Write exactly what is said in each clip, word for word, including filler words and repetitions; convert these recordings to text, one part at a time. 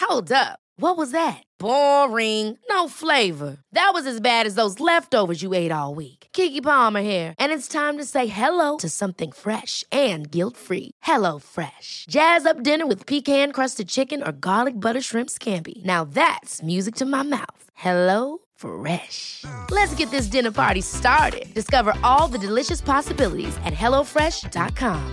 Hold up. What was that? Boring. No flavor. That was as bad as those leftovers you ate all week. Keke Palmer here, and it's time to say hello to something fresh and guilt-free. Hello Fresh. Jazz up dinner with pecan-crusted chicken or garlic butter shrimp scampi. Now that's music to my mouth. Hello Fresh. Let's get this dinner party started. Discover all the delicious possibilities at hello fresh dot com.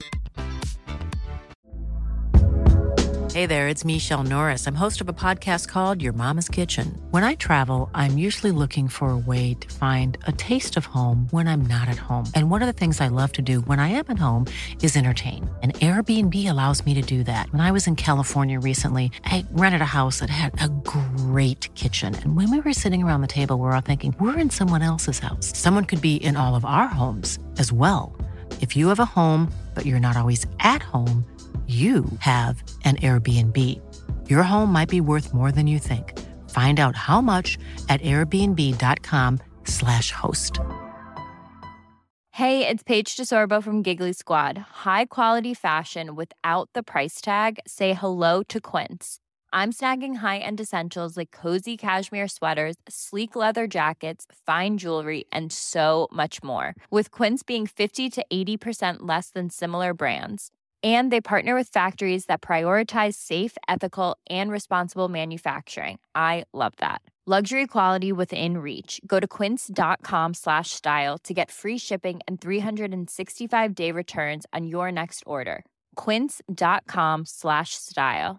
Hey there, it's Michelle Norris. I'm host of a podcast called Your Mama's Kitchen. When I travel, I'm usually looking for a way to find a taste of home when I'm not at home. And one of the things I love to do when I am at home is entertain. And Airbnb allows me to do that. When I was in California recently, I rented a house that had a great kitchen. And when we were sitting around the table, we were all thinking, we're in someone else's house. Someone could be in all of our homes as well. If you have a home, but you're not always at home, you have an Airbnb. Your home might be worth more than you think. Find out how much at airbnb.com slash host. Hey, it's Paige DeSorbo from Giggly Squad. High quality fashion without the price tag. Say hello to Quince. I'm snagging high-end essentials like cozy cashmere sweaters, sleek leather jackets, fine jewelry, and so much more. With Quince being fifty to eighty percent less than similar brands. And they partner with factories that prioritize safe, ethical, and responsible manufacturing. I love that. Luxury quality within reach. Go to quince.com slash style to get free shipping and three sixty-five day returns on your next order. Quince.com slash style.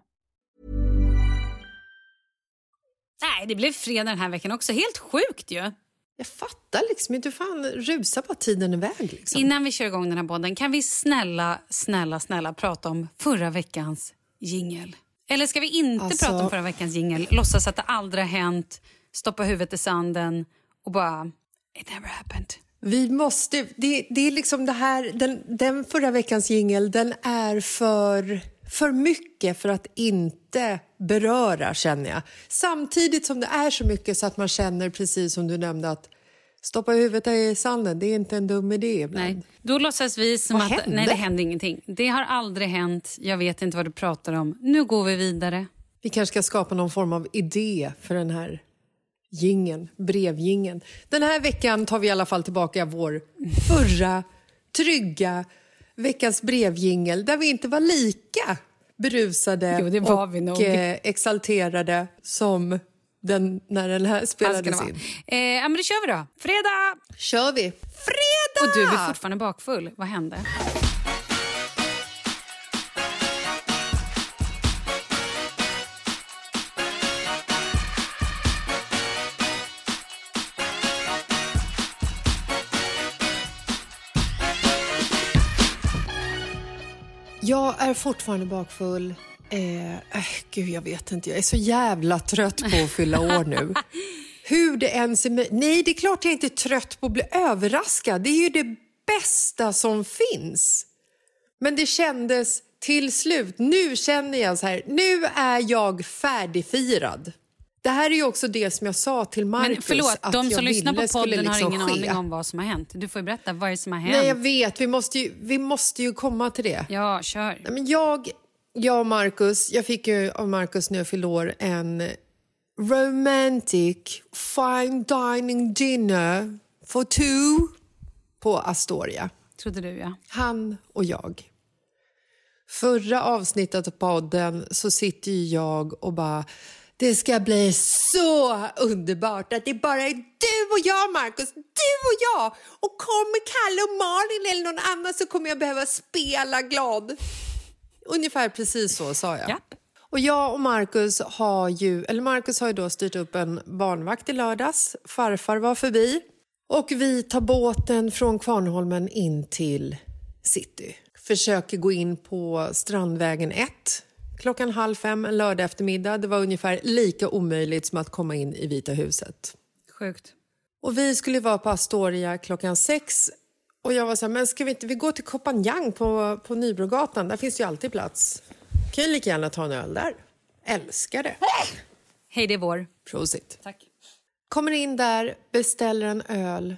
Nej, det blev fredag den här veckan också. Helt sjukt ju. Jag fattar liksom inte, fan rusa på tiden iväg liksom. Innan vi kör igång den här podden, kan vi snälla, snälla, snälla prata om förra veckans jingle? Eller ska vi inte alltså... prata om förra veckans jingle? Låtsas att det aldrig har hänt, stoppa huvudet i sanden och bara, it never happened. Vi måste, det, det är liksom det här, den, den förra veckans jingle, den är för... för mycket för att inte beröra, känner jag. Samtidigt som det är så mycket så att man känner, precis som du nämnde, att stoppa huvudet i sanden, det är inte en dum idé ibland. Nej, då låtsas vi som vad att hände? Nej, det hände ingenting. Det har aldrig hänt, jag vet inte vad du pratar om. Nu går vi vidare. Vi kanske ska skapa någon form av idé för den här gingen, brevgingen. Den här veckan tar vi i alla fall tillbaka vår förra trygga veckans brevjingel, där vi inte var lika berusade jo, det var och vi nog. Eh, exalterade som den, när den här spelades in. Eh, ja, men det kör vi då. Fredag! Kör vi. Fredag! Och du är fortfarande bakfull. Vad hände? Jag är fortfarande bakfull. Eh, äh, gud, jag vet inte. Jag är så jävla trött på att fylla år nu. Hur det ens är med... Nej, det är klart jag inte är trött på att bli överraskad. Det är ju det bästa som finns. Men det kändes till slut. Nu känner jag så här. Nu är jag färdigfirad. Det här är ju också det som jag sa till Marcus. Men förlåt, att de som lyssnar på podden liksom har ingen ske. aning om vad som har hänt. Du får ju berätta vad det som har hänt. Nej, jag vet. Vi måste ju, vi måste ju komma till det. Ja, kör. Nej, men jag, jag och Marcus, jag fick ju av Marcus när jag fyllde år en romantic fine dining dinner for two på Astoria. Trodde du, ja. Han och jag. Förra avsnittet av podden så sitter ju jag och bara... Det ska bli så underbart att det bara är du och jag, Marcus. Du och jag. Och kommer Kalle och Malin eller någon annan så kommer jag behöva spela glad. Ungefär precis så sa jag. Japp. Och jag och Marcus har ju, eller Marcus har ju då styrt upp en barnvakt i lördags. Farfar var förbi. Och vi tar båten från Kvarnholmen in till city. Försöker gå in på Strandvägen ett. Klockan halv fem en lördag eftermiddag. Det var ungefär lika omöjligt som att komma in i Vita huset. Sjukt. Och vi skulle vara på Astoria klockan sex. Och jag var så här, men ska vi inte vi gå till Kopanjang på, på Nybrogatan? Där finns ju alltid plats. Kan ju lika gärna ta en öl där. Älskar det. Hej, det är vår. Prosit. Tack. Kommer in där, beställer en öl.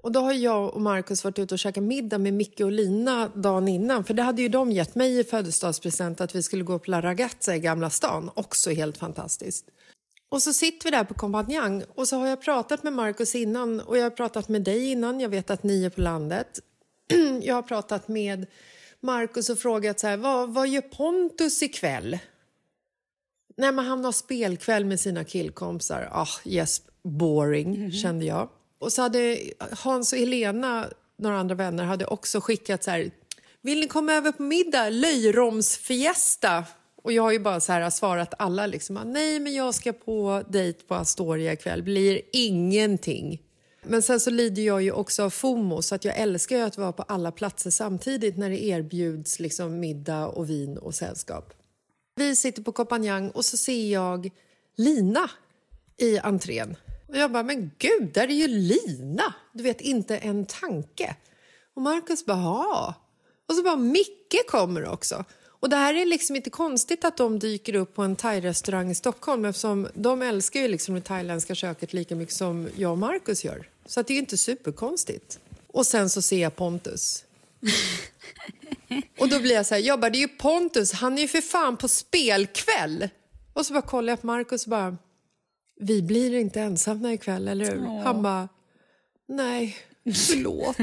Och då har jag och Marcus varit ute och käkat middag med Micke och Lina dagen innan. För det hade ju de gett mig i födelsedagspresent att vi skulle gå på La Ragazza i Gamla stan. Också helt fantastiskt. Och så sitter vi där på Kompanjang och så har jag pratat med Marcus innan och jag har pratat med dig innan. Jag vet att ni är på landet. Jag har pratat med Marcus och frågat så här, vad, vad gör Pontus ikväll? Nej, men han har spelkväll med sina killkompisar. Ah, yes, boring, mm-hmm. kände jag. Och så hade Hans och Helena, några andra vänner, hade också skickat så här, vill ni komma över på middag? Löjromsfiesta. Och jag har ju bara så här svarat alla liksom, nej men jag ska på dejt på Astoria ikväll, blir ingenting. Men sen så lider jag ju också av FOMO, så att jag älskar ju att vara på alla platser samtidigt när det erbjuds liksom middag och vin och sällskap. Vi sitter på Kompanjang och så ser jag Lina i entrén. Och jag bara, men gud, där är ju Lina. Du vet, inte en tanke. Och Marcus bara, ja. Och så bara, Micke kommer också. Och det här är liksom inte konstigt att de dyker upp på en thai-restaurang i Stockholm, eftersom de älskar ju liksom det thailändska köket lika mycket som jag och Marcus gör. Så att det är inte superkonstigt. Och sen så ser jag Pontus. Och då blir jag så här, jag bara, det är ju Pontus, han är ju för fan på spelkväll. Och så bara kollar jag på Marcus och bara, vi blir inte ensamma ikväll, eller hur? Åh. Han bara, nej, förlåt.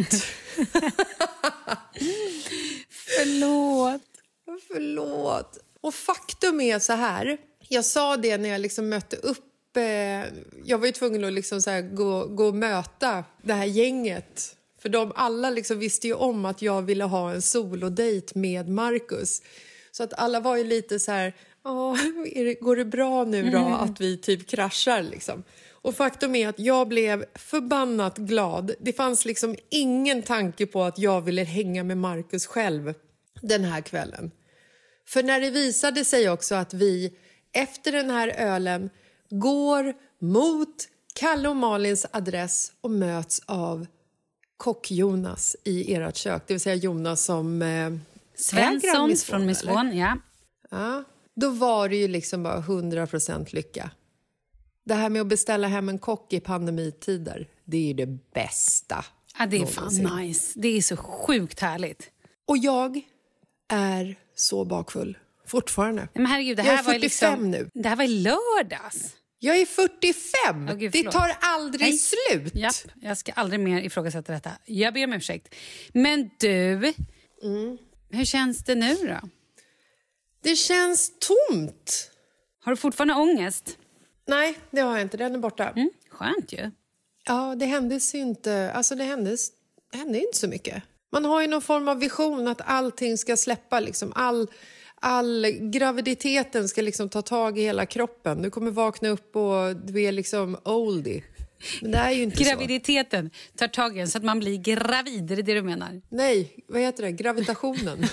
Förlåt. Förlåt. Och faktum är så här, jag sa det när jag liksom mötte upp, eh, jag var ju tvungen att liksom så här gå, gå och möta det här gänget. För de alla liksom visste ju om att jag ville ha en solodejt med Marcus. Så att alla var ju lite så här, ja, går det bra nu då mm. att vi typ kraschar liksom. Och faktum är att jag blev förbannat glad. Det fanns liksom ingen tanke på att jag ville hänga med Marcus själv den här kvällen. För när det visade sig också att vi efter den här ölen går mot Kalle och Malins adress och möts av kock-Jonas i ert kök. Det vill säga Jonas som eh, Svensson Miss från Miss Von, ja. Ja. Då var det ju liksom bara hundra procent lycka. Det här med att beställa hem en kock i pandemitider, det är ju det bästa. Ja, det är fan nice. Det är så sjukt härligt. Och jag är så bakfull fortfarande. Men herregud, det här jag är fyrtiofem var liksom, nu. Det här var i lördags. Jag är fyrtiofem. Oh, Gud, det tar aldrig Nej. slut. Japp, jag ska aldrig mer ifrågasätta detta. Jag ber om ursäkt. Men du, mm. hur känns det nu då? Det känns tomt. Har du fortfarande ångest? Nej, det har jag inte. Den är borta. Mm, skönt ju. Ja, det händes ju inte. Alltså det händes, det hände inte så mycket. Man har ju någon form av vision att allting ska släppa. Liksom. All, all graviditeten ska liksom ta tag i hela kroppen. Du kommer vakna upp och du är liksom oldie. Men det är ju inte graviditeten så. Tar tag i en så att man blir gravid, är det det du menar? Nej, vad heter det? Gravitationen.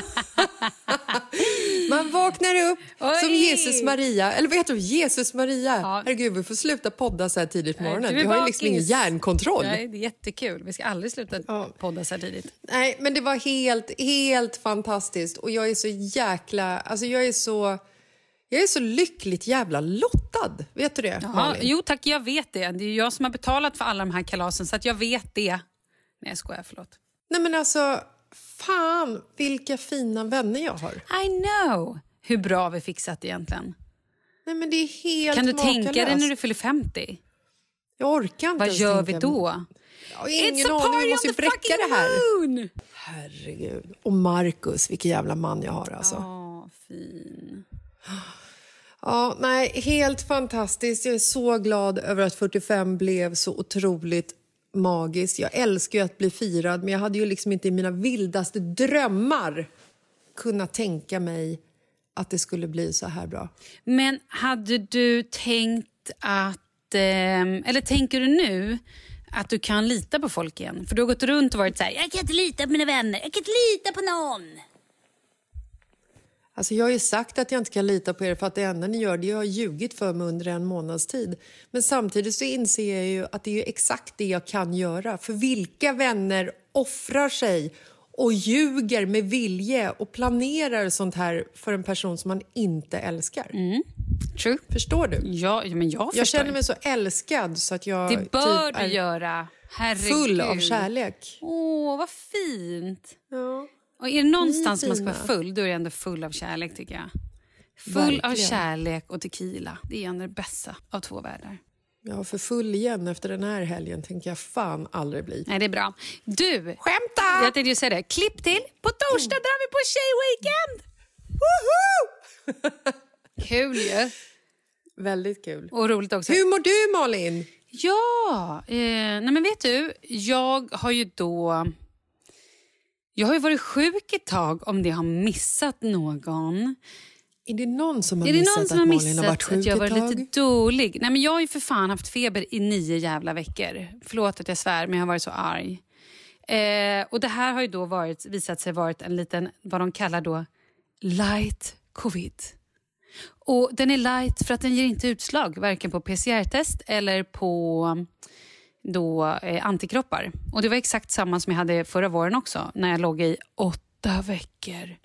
Man vaknar upp Oj. som Jesus Maria. Eller vad heter det? Jesus Maria. Ja. Herregud, vi får sluta podda så här tidigt på morgonen. Vi har ju liksom ingen hjärnkontroll. Nej, det är jättekul. Vi ska aldrig sluta ja. podda så här tidigt. Nej, men det var helt, helt fantastiskt. Och jag är så jäkla... Alltså jag är så... Jag är så lyckligt jävla lottad. Vet du det, Malin? Jo tack, jag vet det. Det är jag som har betalat för alla de här kalasen så att jag vet det. Nej, jag skojar, förlåt. Nej, men alltså... Fan, vilka fina vänner jag har. I know. Hur bra vi fixat egentligen. Nej, men det är helt Kan du makalöst. tänka dig när du fyller femtio? Jag orkar inte. Vad gör vi då? Jag har ingen aning, vi måste bräcka det här. Moon. Herregud. Och Marcus, vilken jävla man jag har alltså. Ja, fin. Ja, nej, helt fantastiskt. Jag är så glad över att fyrtiofem blev så otroligt magiskt. Jag älskar ju att bli firad, men jag hade ju liksom inte i mina vildaste drömmar kunnat tänka mig att det skulle bli så här bra. Men hade du tänkt att, eh, eller tänker du nu att du kan lita på folk igen? För du har gått runt och varit så här, jag kan inte lita på mina vänner, jag kan inte lita på någon. Alltså jag har ju sagt att jag inte kan lita på er för att det enda ni gör det är att jag har ljugit för mig under en månads tid. Men samtidigt så inser jag ju att det är ju exakt det jag kan göra. För vilka vänner offrar sig och ljuger med vilje och planerar sånt här för en person som man inte älskar? Mm. True. Förstår du? Ja, men jag förstår. Jag känner mig så älskad så att jag det bör typ du är göra. Herregud. full av kärlek. Åh, vad fint. Ja. Och är det någonstans Ni man ska vara fina. full, då är det ändå full av kärlek tycker jag. Full Verkligen. av kärlek och tequila. Det är ändå det bästa av två världar. Ja, för full igen efter den här helgen tänker jag fan aldrig bli. Nej, det är bra. Du, Skämta! jag tänkte ju säga det. Klipp till. På torsdag drar vi på tjejweekend. Woho! Kul ju. Väldigt kul. Och roligt också. Hur mår du, Malin? Ja, eh, nej men vet du, jag har ju då... Jag har ju varit sjuk ett tag om det har missat någon. Är det någon som har Är det missat någon som att har Malin har varit missat sjuk att jag ett var tag? lite dålig? Nej men jag har ju för fan haft feber i nio jävla veckor. Förlåt att jag svär, men jag har varit så arg. Eh, och det här har ju då varit, visat sig varit en liten, vad de kallar då, light covid. Och den är light för att den ger inte utslag, varken på P C R-test eller på då, eh, antikroppar. Och det var exakt samma som jag hade förra våren också, när jag låg i åtta veckor.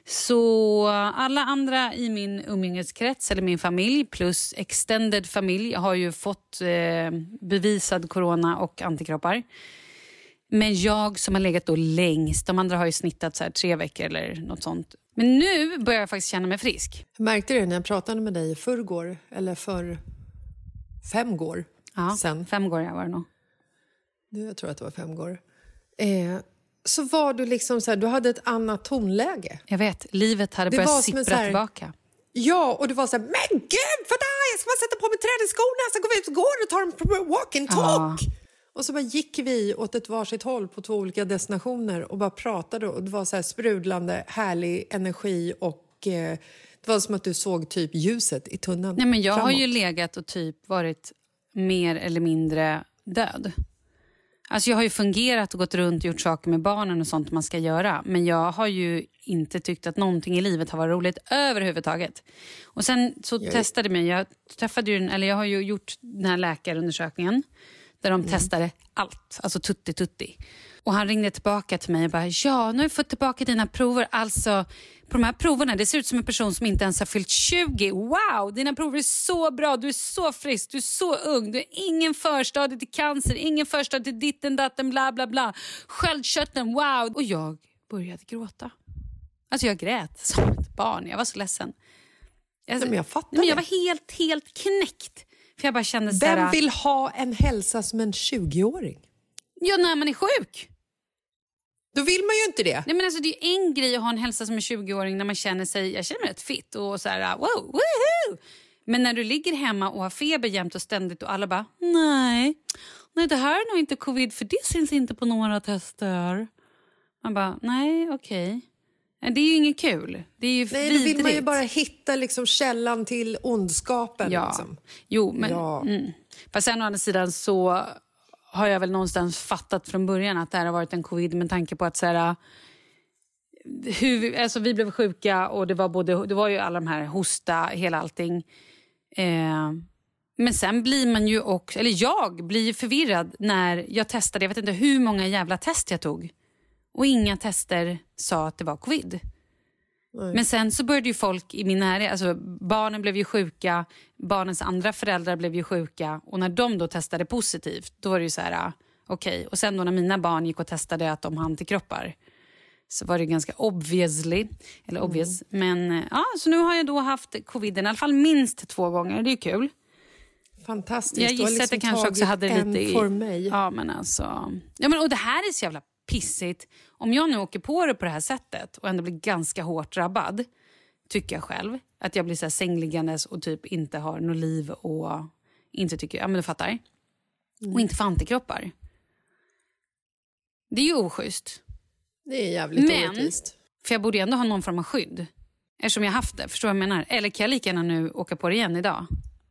Så alla andra i min umgängeskrets eller min familj plus extended familj har ju fått eh, bevisad corona och antikroppar. Men jag som har legat då längst, de andra har ju snittat så här tre veckor eller något sånt. Men nu börjar jag faktiskt känna mig frisk. Märkte du när jag pratade med dig i förrgår, eller för fem går Ja, sen? fem går jag var det nog. Jag tror att det var fem går. Eh, så var du liksom så här, du hade ett annat tonläge. Jag vet, livet hade Det börjat var som en sippra så här- tillbaka. Ja, och du var så här, men gud, för där, jag ska bara sätta på mig träningsskorna, sen går vi ut och går och tar en walk and talk. Ja. Och så bara gick vi åt ett varsitt håll på två olika destinationer och bara pratade. Och det var så här sprudlande, härlig energi och eh, det var som att du såg typ ljuset i tunneln. Nej, men jag framåt. har ju legat och typ varit mer eller mindre död. Alltså jag har ju fungerat och gått runt och gjort saker med barnen och sånt man ska göra. Men jag har ju inte tyckt att någonting i livet har varit roligt överhuvudtaget. Och sen så Jag- testade mig, jag träffade ju, eller jag har ju gjort den här läkarundersökningen. Där de testade allt, alltså tutti tutti. Och han ringde tillbaka till mig och bara, ja, nu har vi fått tillbaka dina prover. Alltså, på de här proverna, det ser ut som en person som inte ens har fyllt tjugo. Wow, dina prover är så bra, du är så frisk, du är så ung. Du har ingen förstadie till cancer, ingen förstadie till ditten, datten, bla bla bla. Sköldkörteln, wow. Och jag började gråta. Alltså jag grät som ett barn, jag var så ledsen. Alltså, Nej, men jag fattar nej, men jag det. var helt, helt knäckt. För jag bara kände så Vem här, vill ha en hälsa som en tjugoåring? ja, när man är sjuk. Då vill man ju inte det. Nej, men alltså, det är ju en grej att ha en hälsa som en tjugoåring när man känner sig, jag känner mig rätt fit och så här, wow, woohoo! Men när du ligger hemma och har feber jämt och ständigt och alla bara, nej, nej det här är nog inte covid för det syns inte på några tester. Man bara, nej, okej. Okay. Det är ju inget kul. Det är ju Nej, då vill man ju vidrigt. bara hitta liksom källan till ondskapen. Ja, Liksom. jo, men... Ja. Mm. Fast sen å andra sidan så har jag väl någonstans fattat från början att det här har varit en covid med tanke på att så här, hur vi, alltså vi blev sjuka och det var, både, det var ju alla de här hosta, hela allting. Eh, men sen blir man ju också, eller jag blir ju förvirrad när jag testade, jag vet inte hur många jävla test jag tog. Och inga tester sa att det var covid. Nej. Men sen så började ju folk i min närhet, alltså barnen blev ju sjuka, barnens andra föräldrar blev ju sjuka och när de då testade positivt, då var det ju så här, okej. Okay. Och sen då när mina barn gick och testade att de har antikroppar så var det ganska obviously, eller obvious. Mm. Men ja, så nu har jag då haft covid i alla fall minst två gånger, det är ju kul. Fantastiskt. Jag Du har gissar att jag liksom kanske också tagit hade en lite i... för mig. Ja, men alltså... Ja, men, och det här är så jävla pissigt. Om jag nu åker på det på det här sättet och ändå blir ganska hårt drabbad, tycker jag själv, att jag blir så här sängliggandes och typ inte har något liv och inte tycker... Ja, men du fattar. Mm. Och inte får antikroppar. Det är ju oschysst. Det är jävligt Men, orättvist. för jag borde ändå ha någon form av skydd. Eftersom jag haft det, förstår du vad jag menar? Eller kan jag lika gärna nu åka på det igen idag?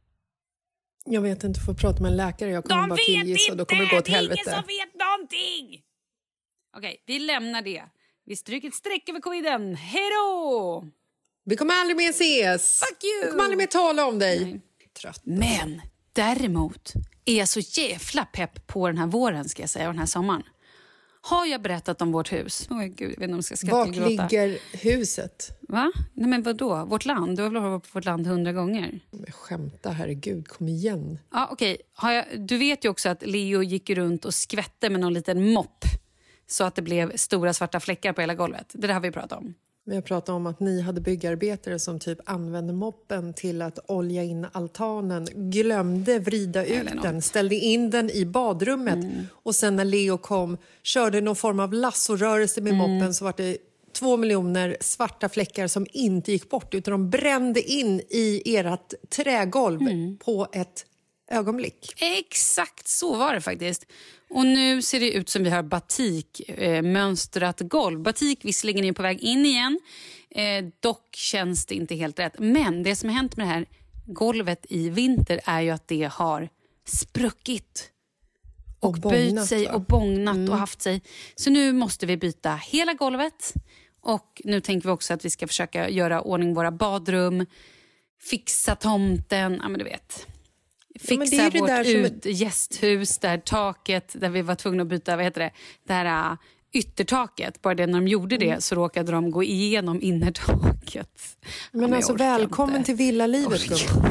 Jag vet inte, får prata med en läkare. Jag kommer De bara vet killgissa och då inte! kommer det gå åt Det är helvete. ingen som vet någonting! Okej, vi lämnar det. Vi stryker ett streck över coviden. Hej då! Vi kommer aldrig mer ses. Fuck you! Vi kommer aldrig mer tala om dig. Nej. Trött. Men däremot är jag så jävla pepp på den här våren, ska jag säga, och den här sommaren. Har jag berättat om vårt hus? Åh, gud, jag vet inte om jag ska skratta Vart eller gråta. ligger huset? Va? Nej, men vadå? Vårt land? Du har väl varit på vårt land hundra gånger? Men skämta, herregud, kom igen. Ja, okej. Har jag, du vet ju också att Leo gick runt och skvätte med någon liten mopp så att det blev stora svarta fläckar på hela golvet. Det där har vi pratat om. Men jag pratade om att ni hade byggarbetare som typ använde moppen till att olja in altanen, glömde vrida ut den, ställde in den i badrummet mm. och sen när Leo kom körde någon form av lassorörelse med mm. moppen så var det två miljoner svarta fläckar som inte gick bort utan de brände in i ert trägolv mm. på ett ögonblick. Exakt så var det faktiskt. Och nu ser det ut som vi har batik, eh, mönstrat golv. Batik visserligen är på väg in igen. Eh, dock känns det inte helt rätt. Men det som har hänt med det här golvet i vinter är ju att det har spruckit. Och, och böjt bångnat, sig va? och bångnat mm. och haft sig. Så nu måste vi byta hela golvet. Och nu tänker vi också att vi ska försöka göra ordning våra badrum. Fixa tomten, ja men du vet... Fixa ja, det vårt det ut är... gästhus där taket där vi var tvungna att byta vad heter det det här uh, yttertaket, bara det när de gjorde det mm. så råkade de gå igenom innertaket. Men ja, alltså välkommen inte. till villalivet.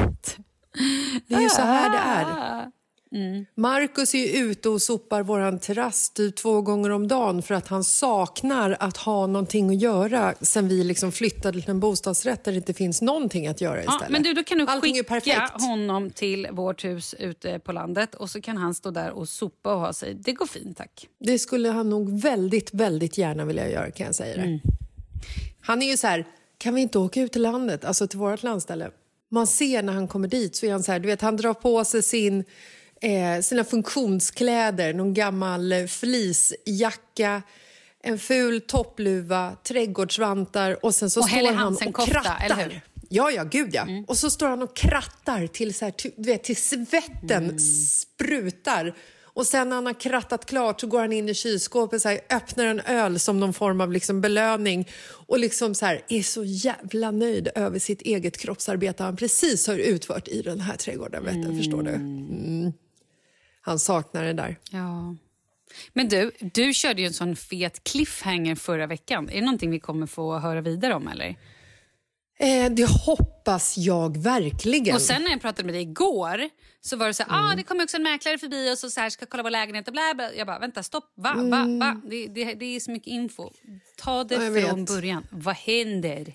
Det är ju så här det är. Mm. Marcus är ju ute och sopar våran terrass typ två gånger om dagen för att han saknar att ha någonting att göra sen vi liksom flyttade till en bostadsrätt där det inte finns någonting att göra istället. Ja, men du, då kan du Allting skicka honom till vårt hus ute på landet och så kan han stå där och sopa och ha sig. Det går fint, tack. Det skulle han nog väldigt, väldigt gärna vilja göra, kan jag säga det. Mm. Han är ju så här, kan vi inte åka ut till landet, alltså till vårt landställe? Man ser när han kommer dit så är han så här, du vet, han drar på sig sin... Eh, sina funktionskläder, någon gammal fleecejacka, en ful toppluva, trädgårdsvantar och sen så och står han och kofta, krattar. Eller hur? Ja, ja, gud ja. Mm. Och så står han och krattar till, så här, du vet, till svetten mm. sprutar. Och sen när han har krattat klart så går han in i kylskåpet så här, öppnar en öl som någon form av liksom belöning och liksom så här, är så jävla nöjd över sitt eget kroppsarbete han precis har utfört i den här trädgården, vet du, mm. förstår du? Mm. Han saknar det där. Ja. Men du, du körde ju en sån fet cliffhanger förra veckan. Är det någonting vi kommer få höra vidare om, eller? Eh, det hoppas jag verkligen. Och sen när jag pratade med dig igår så var det så här, mm. ah, det kommer också en mäklare förbi och så, så här, ska kolla vår lägenhet och bla bla. Jag bara, vänta, stopp, va, mm. va, va? Det, det, det är så mycket info. Ta det ja, från början. Vad händer?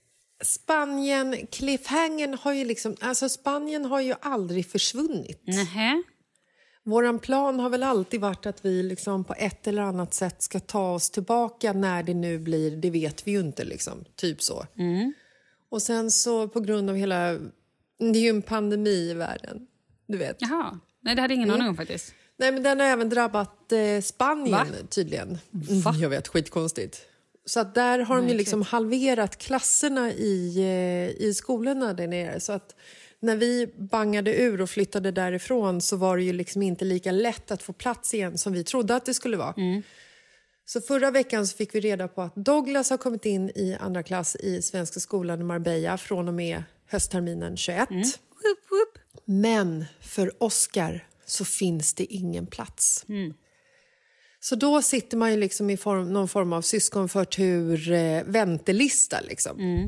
Spanien, cliffhangern har ju liksom, alltså Spanien har ju aldrig försvunnit. Nähä. Våran plan har väl alltid varit att vi liksom på ett eller annat sätt ska ta oss tillbaka när det nu blir, det vet vi ju inte liksom, typ så. Mm. Och sen så på grund av hela, det är ju en pandemi i världen, du vet. Jaha, nej det hade ingen mm. aning om faktiskt. Nej men den har även drabbat eh, Spanien Va? tydligen. Va? Jag vet, skitkonstigt. Så att där har nej, de ju liksom halverat klasserna i, eh, i skolorna där nere. Så att när vi bangade ur och flyttade därifrån så var det ju liksom inte lika lätt att få plats igen som vi trodde att det skulle vara. Mm. Så förra veckan så fick vi reda på att Douglas har kommit in i andra klass i Svenska skolan i Marbella från och med höstterminen tjugoett. Mm. Woop, woop. Men för Oscar så finns det ingen plats. Mm. Så då sitter man ju liksom i form, någon form av syskonförtur eh, väntelista liksom. Mm.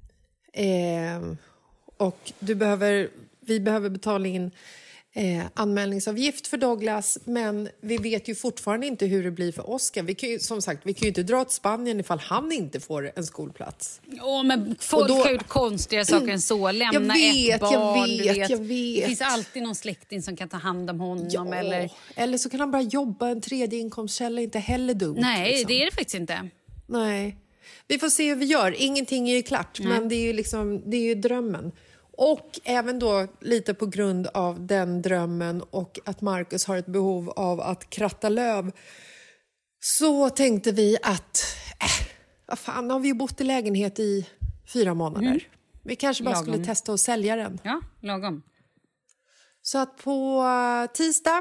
Eh, och du behöver, vi behöver betala in eh, anmälningsavgift för Douglas, men vi vet ju fortfarande inte hur det blir för Oscar. Vi kan ju, som sagt, vi kan ju inte dra till Spanien ifall han inte får en skolplats. Åh, men folk då, har gjort konstiga saker än så. Lämna vet, ett barn, jag vet, vet. jag vet. Det finns alltid någon släkting som kan ta hand om honom. Ja, eller... eller så kan han bara jobba, en tredje inkomstkälla, inte heller dumt. Nej, liksom. Det är det faktiskt inte. Nej. Vi får se hur vi gör. Ingenting är ju klart, mm. men det är ju, liksom, det är ju drömmen. Och även då lite på grund av den drömmen och att Marcus har ett behov av att kratta löv, så tänkte vi att äh, vad fan, har vi ju bott i lägenhet i fyra månader. Mm. Vi kanske bara lagom. skulle testa att sälja den. Ja, lagom. Så att på uh, tisdag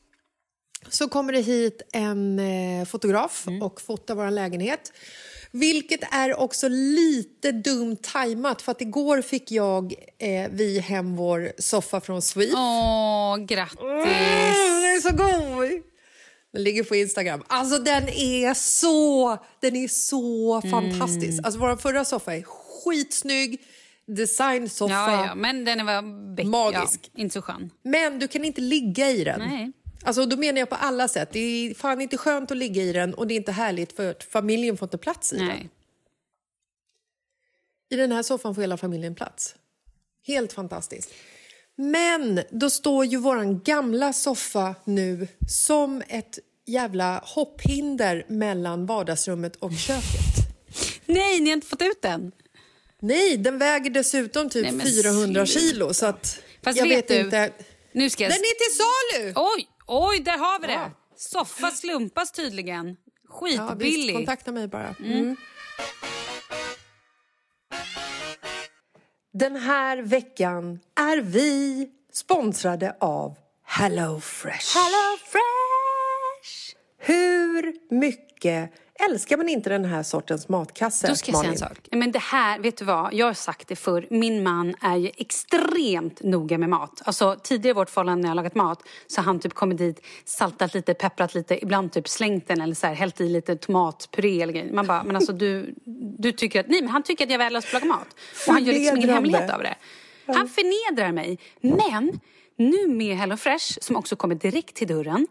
så kommer det hit en eh, fotograf mm. och fotar vår lägenhet. Vilket är också lite dumt tajmat, för att igår fick jag eh, vi hem vår soffa från Sweep. Åh, grattis! Mm, det är så god! Den ligger på Instagram. Alltså den är så, den är så mm. fantastisk. Alltså vår förra soffa är skitsnygg. Designsoffa. Ja, ja, men den var beck- magisk. Ja, inte så skön. Men du kan inte ligga i den. Nej. Alltså då menar jag på alla sätt. Det är fan inte skönt att ligga i den och det är inte härligt för att familjen får inte plats i Nej. den. I den här soffan får hela familjen plats. Helt fantastiskt. Men då står ju våran gamla soffa nu som ett jävla hopphinder mellan vardagsrummet och köket. Nej, ni har inte fått ut den. Nej, den väger dessutom typ Nej, fyrahundra kilo så att Fast jag vet, vet du, inte. Nu ska jag... Den är till salu! Oj, oj, där har vi det. Ja. Soffa slumpas tydligen. Skitbillig. Ja, visst, kontakta mig bara. Mm. Mm. Den här veckan är vi sponsrade av Hello Fresh. Hello Fresh! Hur mycket älskar man inte den här sortens matkasse? Då ska jag säga en sak. Men det här, vet du vad? Jag har sagt det förr. Min man är ju extremt noga med mat. Alltså tidigare i vårt förhållande när jag har lagat mat så har han typ kommit dit, saltat lite, pepprat lite, ibland typ slängt den eller så här, hällt i lite tomatpuré eller grejer. Man bara, men alltså du, du tycker att, nej men han tycker att jag är värdelös på att laga mat. Och han gör liksom ingen hemlighet av det. Han förnedrar mig. Men nu med Hello Fresh som också kommer direkt till dörren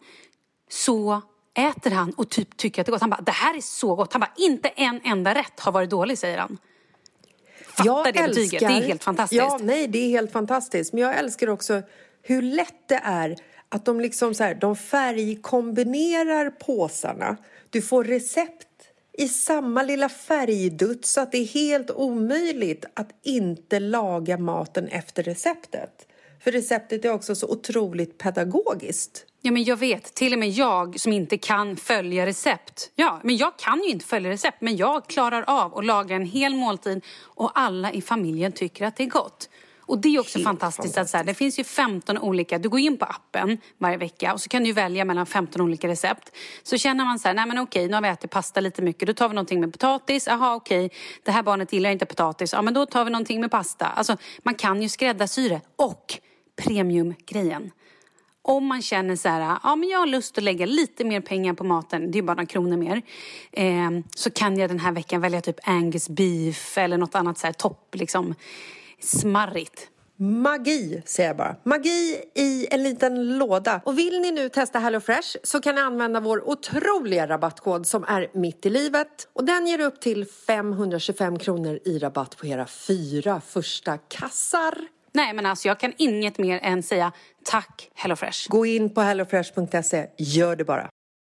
så äter han och typ tycker att det är gott. Han bara, det här är så gott. Han bara, inte en enda rätt har varit dålig, säger han. Fattar jag det älskar, betyget, det är helt fantastiskt. Ja, nej, det är helt fantastiskt. Men jag älskar också hur lätt det är att de liksom så här, de färgkombinerar påsarna. Du får recept i samma lilla färgdutt så att det är helt omöjligt att inte laga maten efter receptet. För receptet är också så otroligt pedagogiskt. Ja, men jag vet. Till och med jag som inte kan följa recept. Ja, men jag kan ju inte följa recept. Men jag klarar av att laga en hel måltid. Och alla i familjen tycker att det är gott. Och det är också fantastiskt, fantastiskt att så här, det finns ju femton olika. Du går in på appen varje vecka. Och så kan du välja mellan femton olika recept. Så känner man så här, nej men okej, nu har vi ätit pasta lite mycket. Då tar vi någonting med potatis. Jaha, okej, det här barnet gillar inte potatis. Ja, men då tar vi någonting med pasta. Alltså, man kan ju skräddarsy det. Och premiumgrejen. Om man känner så här, ja men jag har lust att lägga lite mer pengar på maten, det är bara några kronor mer. Eh, så kan jag den här veckan välja typ Angus beef eller något annat så här topp, liksom smarrigt. Magi, säger jag bara. Magi i en liten låda. Och vill ni nu testa Hello Fresh så kan ni använda vår otroliga rabattkod som är mitt i livet. Och den ger upp till femhundratjugofem kronor i rabatt på era fyra första kassar. Nej, men alltså jag kan inget mer än säga tack Hello Fresh. Gå in på hellofresh punkt se. Gör det bara.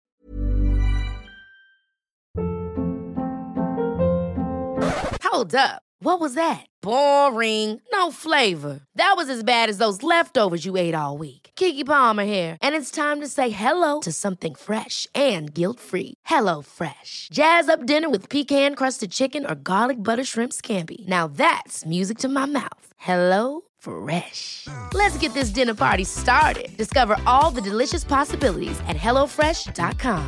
Hold up. What was that? Boring. No flavor. That was as bad as those leftovers you ate all week. Keke Palmer here. And it's time to say hello to something fresh and guilt-free. Hello Fresh. Jazz up dinner with pecan-crusted chicken or garlic butter shrimp scampi. Now that's music to my mouth. Hello Fresh. Let's get this dinner party started. Discover all the delicious possibilities at hello fresh dot com.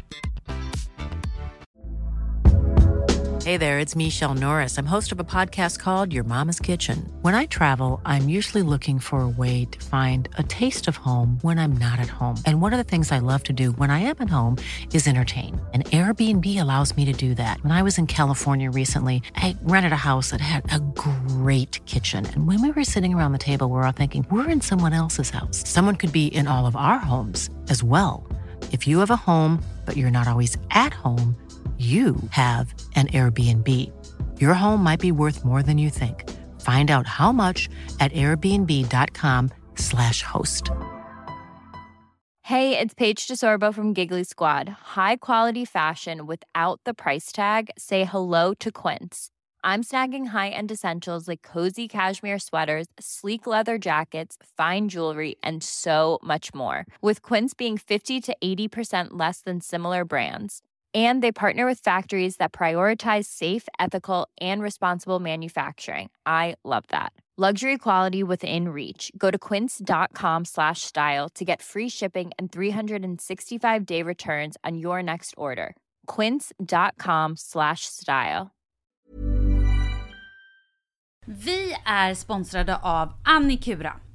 Hey there, it's Michelle Norris. I'm host of a podcast called Your Mama's Kitchen. When I travel, I'm usually looking for a way to find a taste of home when I'm not at home. And one of the things I love to do when I am at home is entertain. And Airbnb allows me to do that. When I was in California recently, I rented a house that had a great kitchen. And when we were sitting around the table, we were all thinking, we're in someone else's house. Someone could be in all of our homes as well. If you have a home, but you're not always at home, you have an Airbnb. Your home might be worth more than you think. Find out how much at airbnb dot com slash host. Hey, it's Paige DeSorbo from Giggly Squad. High quality fashion without the price tag. Say hello to Quince. I'm snagging high-end essentials like cozy cashmere sweaters, sleek leather jackets, fine jewelry, and so much more. With Quince being fifty to eighty percent less than similar brands. And they partner with factories that prioritize safe, ethical, and responsible manufacturing. I love that. Luxury quality within reach. Go to quince dot com slash style to get free shipping and three sixty-five day returns on your next order. quince dot com slash style. Vi är sponsrade av Annikura.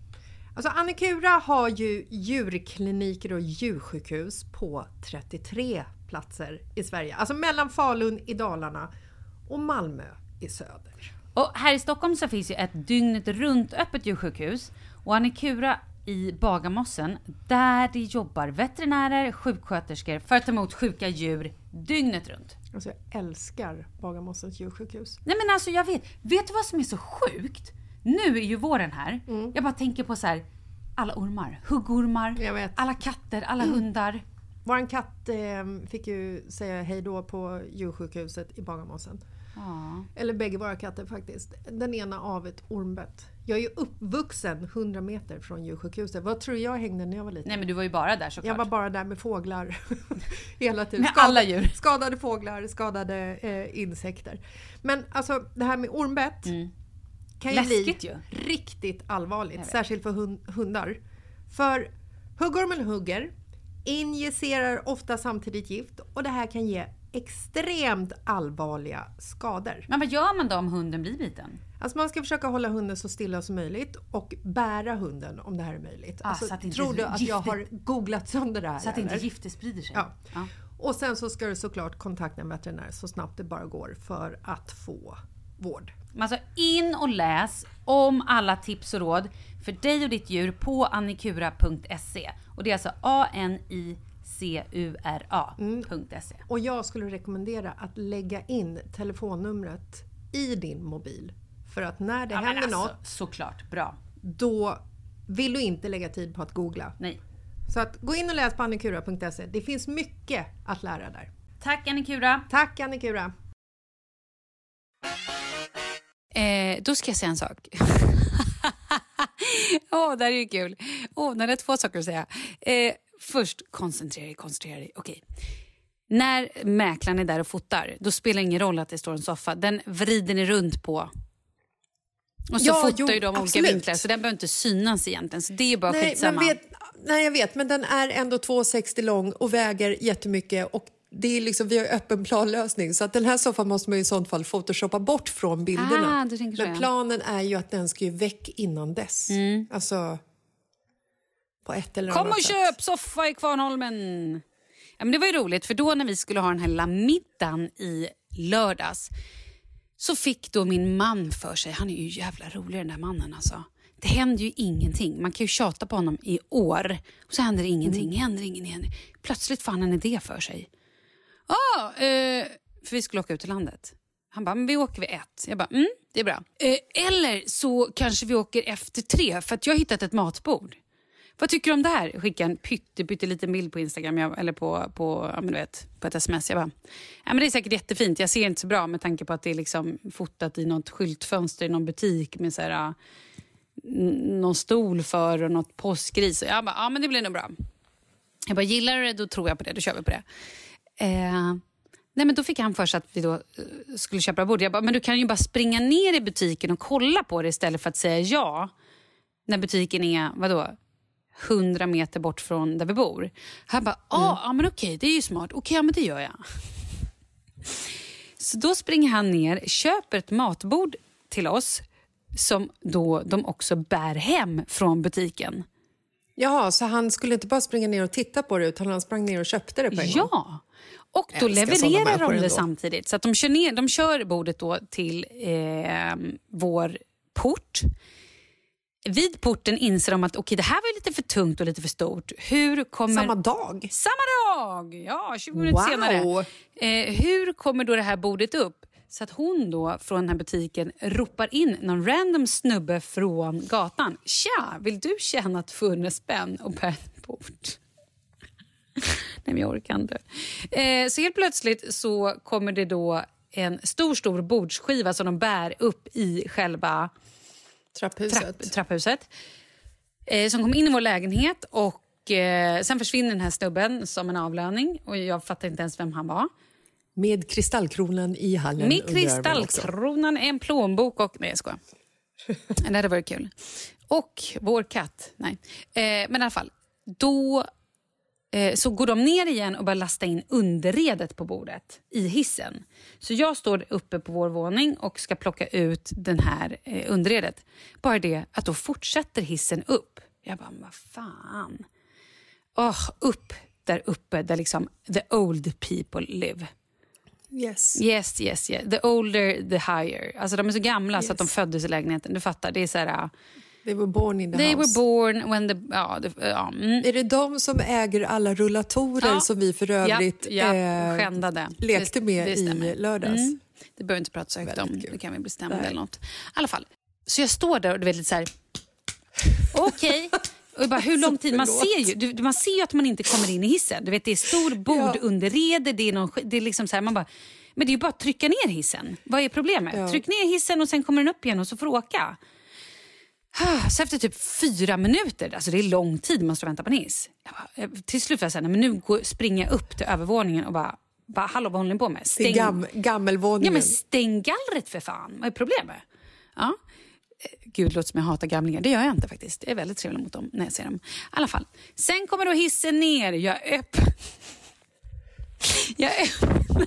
Alltså Annikura har ju djurkliniker och djursjukhus på trettiotre platser i Sverige. Alltså mellan Falun i Dalarna och Malmö i söder. Och här i Stockholm så finns ju ett dygnet runt öppet djursjukhus. Och Annikura i Bagarmossen, där det jobbar veterinärer, sjuksköterskor för att ta emot sjuka djur dygnet runt. Alltså jag älskar Bagarmossens djursjukhus. Nej men alltså jag vet, vet du vad som är så sjukt? Nu är ju våren här. Mm. Jag bara tänker på så här, alla ormar, huggormar, jag vet. Alla katter, alla mm. hundar. Våran katt eh, fick ju säga hej då på djursjukhuset i Bagarmossen. Ja. Eller bägge våra katter faktiskt. Den ena av ett ormbett. Jag är ju uppvuxen hundra meter från djursjukhuset. Vad tror jag hängde när jag var liten? Nej men du var ju bara där såklart. Jag var bara där med fåglar. Hela tiden. Med Skadade, alla djur. Skadade fåglar, skadade eh, insekter. Men alltså det här med ormbett mm. kan ju Läskigt bli ju. riktigt allvarligt. Särskilt för hund, hundar. För huggormen hugger, injicerar ofta samtidigt gift. Och det här kan ge extremt allvarliga skador. Men vad gör man då om hunden blir biten? Alltså man ska försöka hålla hunden så stilla som möjligt och bära hunden om det här är möjligt. Ah, alltså, så att inte tror du att gifter... jag har googlat sönder det här? Så att eller? inte gifter sprider sig? Ja. ja. Och sen så ska du såklart kontakta en veterinär så snabbt det bara går för att få vård. Alltså in och läs om alla tips och råd för dig och ditt djur på annikura punkt se. Och det är alltså A N I C U R A punkt se. Mm. Och jag skulle rekommendera att lägga in telefonnumret i din mobil. För att när det ja, händer alltså, något, såklart, bra. Då vill du inte lägga tid på att googla. Nej. Så att gå in och läs på annikura punkt se. Det finns mycket att lära där. Tack Annikura. Tack Annikura. Eh, då ska jag säga en sak. Åh, oh, det här är ju kul. Åh, oh, det är två saker att säga. Eh, först, koncentrera dig, koncentrera dig. Okej. När mäklaren är där och fotar, då spelar det ingen roll att det står en soffa. Den vrider ni runt på. Och så ja, fotar jo, ju de olika absolut. vinklar. Så den behöver inte synas egentligen. Så det är ju bara nej, skitsamma. Men vet, nej, jag vet. Men den är ändå två sextio lång och väger jättemycket. Och det är liksom, vi har öppen planlösning. Så att den här soffan måste man i sånt fall photoshoppa bort från bilderna. Ah, du tänker så, men ja. planen är ju att den ska ju väck innan dess. Mm. Alltså, på ett eller Kom annat och sätt. köp soffa i Kvarnholmen! Ja, men det var ju roligt, för då när vi skulle ha den här lilla middagen i lördags så fick då min man för sig, han är ju jävla rolig den där mannen alltså. Det händer ju ingenting, man kan ju tjata på honom i år och så händer det ingenting, mm. händer ingenting. Plötsligt fann han en idé för sig. Ja, ah, eh, för vi skulle åka ut till landet. Han bara, men vi åker vid ett. Jag bara, mm, det är bra. Eh, eller så kanske vi åker efter tre, för att jag har hittat ett matbord. Vad tycker du om det här? Skicka en pytte, pytte liten bild på Instagram jag, eller på, på, ja, men du vet, på ett sms. Jag bara, ja, men det är säkert jättefint. Jag ser inte så bra med tanke på att det är liksom fotat i något skyltfönster i någon butik med så här, n- någon stol för och något påskgris. Jag bara, ja men det blir nog bra. Jag bara, gillar du det? Då tror jag på det. Då kör vi på det. Eh, nej men då fick han för sig att vi då uh, skulle köpa bord. Jag bara, men du kan ju bara springa ner i butiken och kolla på det istället för att säga ja. När butiken är, vadå? hundra meter bort från där vi bor. Han bara, ah, mm. ja men okej, det är ju smart. Okej, ja men det gör jag. Så då springer han ner, köper ett matbord till oss som då de också bär hem från butiken. Jaha, så han skulle inte bara springa ner och titta på det utan han sprang ner och köpte det på en ja. gång? Ja, och då levererar de det ändå samtidigt. Så att de kör, ner, de kör bordet då till eh, vår port. Vid porten inser de att okej, det här var lite för tungt och lite för stort. Hur kommer... Samma dag? Samma dag! Ja, tjugo minuter wow. senare. Eh, hur kommer då det här bordet upp? Så att hon då från den här butiken ropar in någon random snubbe från gatan. Tja, vill du tjäna tvåhundra spänn och bära ett bord? Nej, men jag orkar inte. Eh, så helt plötsligt så kommer det då en stor, stor bordsskiva som de bär upp i själva... Trapphuset. Trapp, trapphuset. Eh, som kom in i vår lägenhet och eh, sen försvinner den här snubben som en avlöning och jag fattar inte ens vem han var. Med kristallkronan i hallen. Med kristallkronan, en plånbok och... Nej, jag skojar. Det hade varit kul. Och vår katt. Nej. Eh, men i alla fall, då eh, så går de ner igen och börjar lasta in underredet på bordet i hissen. Så jag står uppe på vår våning och ska plocka ut den här eh, underredet. Bara det att då fortsätter hissen upp Jag bara, vad fan. Oh, upp där uppe där liksom the old people live. Yes. Yes, yes, yes. The older, the higher. Alltså de är så gamla yes. så att de föddes i lägenheten. Du fattar, det är så här... They were born in the They house. were born when the... Ja, the, ja, mm. Är det de som äger alla rullatorer ja. som vi för övrigt ja, ja, eh, skändade. lekte med det i lördags? Mm. Det behöver inte prata så högt om. Det kan vi bestämma eller något. I alla fall. Så jag står där och du vet lite så här... Okej. Okay. Och bara, hur lång tid? Man ser, ju, du, man ser ju att man inte kommer in i hissen. Du vet, det är stor bord ja. under reder. Det är, någon, det är liksom så här, man bara... Men det är ju bara att trycka ner hissen. Vad är problemet? Ja. Tryck ner hissen och sen kommer den upp igen och så får du åka. Så efter typ fyra minuter, alltså det är lång tid man står och väntar på en hiss. Jag bara, till slut var jag så här, men nu går, springer jag upp till övervåningen och bara, bara hallå, vad håller ni på med? Stäng, gam, gammelvåningen. Ja, men stäng gallret för fan. Vad är problemet? Ja. Gud, låter som jag hatar gamlingar. Det gör jag inte faktiskt. Jag är väldigt trevlig mot dem när jag ser dem. I alla fall. Sen kommer då hissen ner. Jag öppnar. Jag öppnar.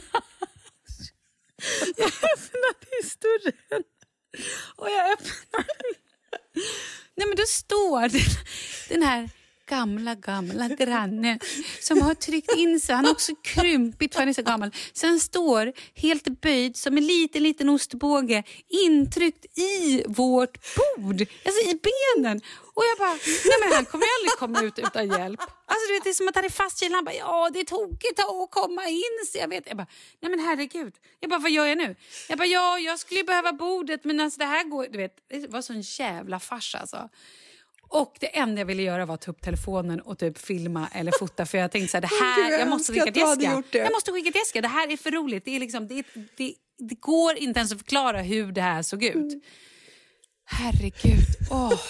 Jag öppnar dörren. Och jag öppnar. Nej, men då står den, den här gamla, gamla grannen som har tryckt in sig. Han har också krympit för han är så gammal. Sen står helt böjd som en liten, liten ostbåge intryckt i vårt bord. Alltså i benen. Och jag bara, nej men han kommer aldrig komma ut utan hjälp. Alltså du vet, det är som att han är fastkild. Han bara, ja det är tokigt att komma in. Så jag vet, jag bara, nej men herregud. Jag bara, vad gör jag nu? Jag bara, ja jag skulle ju behöva bordet. Men alltså det här går, du vet, det var sån jävla fars alltså. Och det enda jag ville göra var att ta upp telefonen och typ filma eller fota. För jag tänkte så här, det här, jag måste skicka till Jessica. Jag måste skicka till Jessica, det här är för roligt. Det, är liksom, det, det, det går inte ens att förklara hur det här såg ut. Herregud, åh. Oh.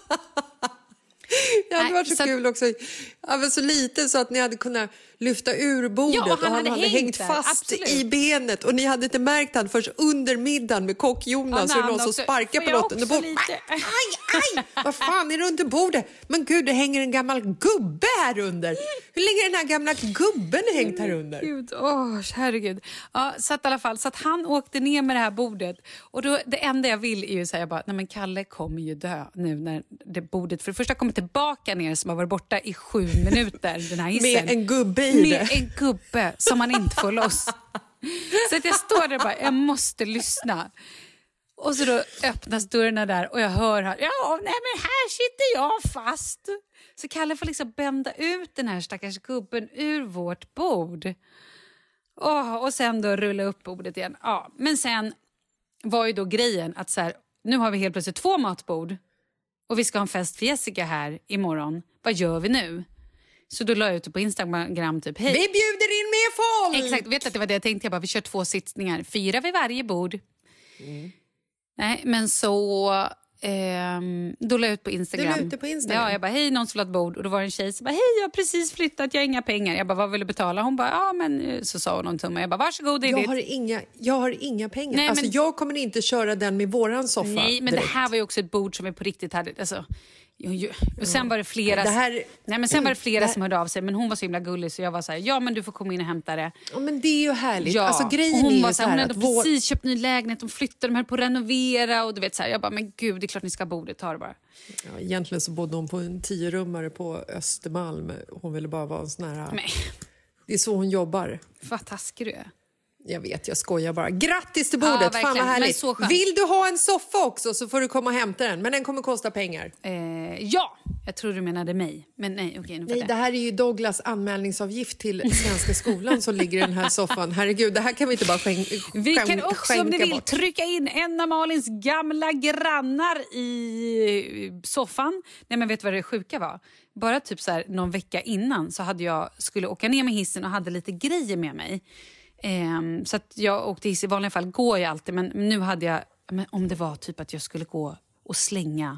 Det hade varit så, så kul också. Ja, men så lite så att ni hade kunnat lyfta ur bordet ja, och han, och han hade, hade hängt där. Fast absolut. I benet och ni hade inte märkt han först under middagen med kock Jonas ja, så någon som sparkar på något under bordet. Aj, aj, vad fan är det under bordet? Men gud, det hänger en gammal gubbe här under. Hur länge är den här gamla gubben hängt här under? Gud, åh, herregud. Ja, så att i alla fall, så att han åkte ner med det här bordet och då, det enda jag vill är ju säga bara, nej men Kalle kommer ju dö nu när det bordet för det första kommer tillbaka ner som har varit borta i sju minuter den här hissen. Med en gubbe i med det. En gubbe som man inte får loss. Så att jag står där och bara, jag måste lyssna. Och så då öppnas dörrarna där och jag hör här, ja nej men här sitter jag fast. Så Kalle får liksom bända ut den här stackars gubben ur vårt bord. Oh, och sen då rulla upp bordet igen. Ja, men sen var ju då grejen att så här, nu har vi helt plötsligt två matbord. Och vi ska ha en fest för Jessica här imorgon. Vad gör vi nu? Så då la jag ut det på Instagram typ, hej. Vi bjuder in mer folk! Exakt, vet att det var det jag tänkte. Jag bara, vi kör två sittningar. Fyra vid varje bord. Mm. Nej, men så... Ehm, då la jag ut på Instagram. Du la ut det på Instagram? Ja, jag bara, hej, någon som vill ha ett bord. Och då var det en tjej som bara, hej, jag har precis flyttat, jag har inga pengar. Jag bara, vad vill du betala? Hon bara, ja men... Så sa hon någon tumme. Jag bara, varsågod, det är jag ditt. har inga, jag har inga pengar. Nej, alltså men... jag kommer inte köra den med våran soffa. Nej, men direkt. Det här var ju också ett bord som är på riktigt hade... Alltså... Och sen var det flera, det här, nej, men sen var det flera det här, som hörde av sig. Men hon var så himla gullig så jag var så här, ja men du får komma in och hämta det. Ja men det är ju härligt. Ja. Alltså, grejen och hon är var ju så här, hon hade vår... precis köpt ny lägenhet. De flyttade, de höll på att renovera. Och du vet så här, jag bara, men gud det är klart ni ska ha bordet, ta det bara. Ja, egentligen så bodde hon på en tio-rummare på Östermalm. Hon ville bara vara en sån här... Men. Det är så hon jobbar. Vad taskig du är. Jag vet, jag skojar bara. Grattis till bordet, ja, fan vad härligt. Vill du ha en soffa också så får du komma och hämta den. Men den kommer kosta pengar. Eh, ja, jag tror du menade mig. Men nej, okej. Nu nej, det här är ju Douglas anmälningsavgift till Svenska skolan som ligger i den här soffan. Herregud, det här kan vi inte bara skänka bort. Vi kan också, om ni vill, bort. trycka in en av Malins gamla grannar i soffan. Nej, men vet du vad det sjuka var? Bara typ så här, någon vecka innan så hade jag, skulle åka ner med hissen och hade lite grejer med mig. Um, så att jag åkte hiss, i vanliga fall går jag alltid, men nu hade jag, men om det var typ att jag skulle gå och slänga,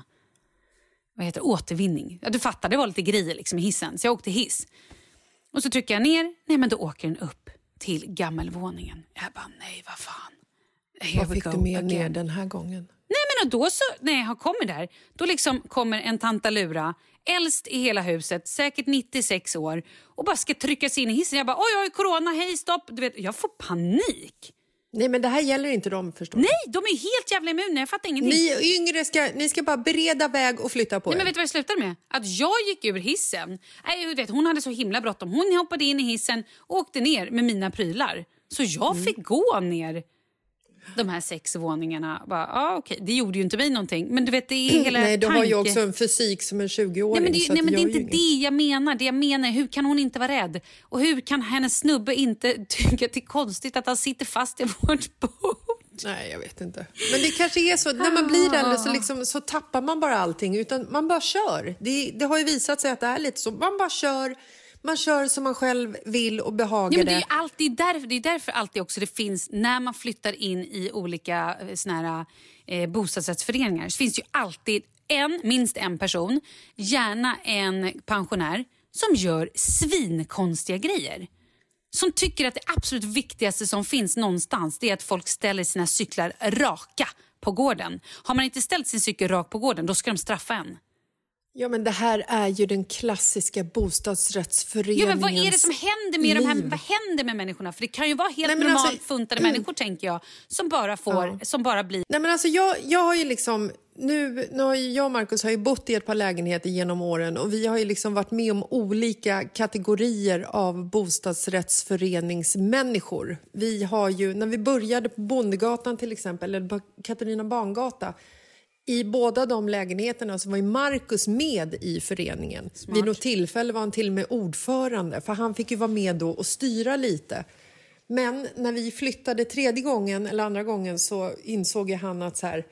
vad heter det, återvinning. Ja, du fattar, det var lite grejer liksom i hissen, så jag åkte hiss. Och så trycker jag ner, nej men då åker den upp till gammelvåningen. Jag bara, nej vad fan. Vad fick du med ner den här gången? Nej men då så, när jag har kommit där, då liksom kommer en tantalura, äldst i hela huset, säkert nittiosex år, och bara ska trycka sig in i hissen. Jag bara, oj oj, corona, hej, stopp. Du vet, jag får panik. Nej, men det här gäller inte dem, förstår Nej, de är helt jävla immuna. Jag fattar ingenting. Ni yngre ska, ni ska bara bereda väg och flytta på Nej, er. men vet du vad jag slutade med? Att jag gick ur hissen. Nej, du vet, hon hade så himla bråttom. Hon hoppade in i hissen och åkte ner med mina prylar. Så jag mm. fick gå ner de här sex våningarna. Bara, ah, okay. Det gjorde ju inte mig någonting. Men du vet, det är hela Nej, du tanke... har ju också en fysik som en tjugo-åring. Nej, men det, så nej, men det är inte inget. det jag menar. Det jag menar är, hur kan hon inte vara rädd? Och hur kan hennes snubbe inte tycka att det är konstigt att han sitter fast i vårt bord? Nej, jag vet inte. Men det kanske är så, när man blir äldre så, liksom, så tappar man bara allting. Utan man bara kör. Det, det har ju visat sig att det är lite så. Man bara kör... Man kör som man själv vill och behagar ja, men det. Är alltid därför, det är därför alltid också det finns, när man flyttar in i olika såna här, eh, bostadsrättsföreningar, så finns det ju alltid en, minst en person, gärna en pensionär, som gör svinkonstiga grejer. Som tycker att det absolut viktigaste som finns någonstans, det är att folk ställer sina cyklar raka på gården. Har man inte ställt sin cykel rak på gården, då ska de straffa en. Ja, men det här är ju den klassiska bostadsrättsföreningens ja, men vad är det som händer med de här, vad händer med människorna? För det kan ju vara helt normalt alltså, funtade mm. människor, tänker jag, som bara får, ja. som bara blir... Nej, men alltså jag, jag har ju liksom, nu, nu har ju jag och Marcus har ju bott i ett par lägenheter genom åren och vi har ju liksom varit med om olika kategorier av bostadsrättsföreningsmänniskor. Vi har ju, när vi började på Bondegatan till exempel, eller på Katarina Bangata, i båda de lägenheterna så var ju Marcus med i föreningen. Smart. Vid något tillfälle var han till och med ordförande, för han fick ju vara med då och styra lite. Men när vi flyttade tredje gången eller andra gången så insåg ju han att så här,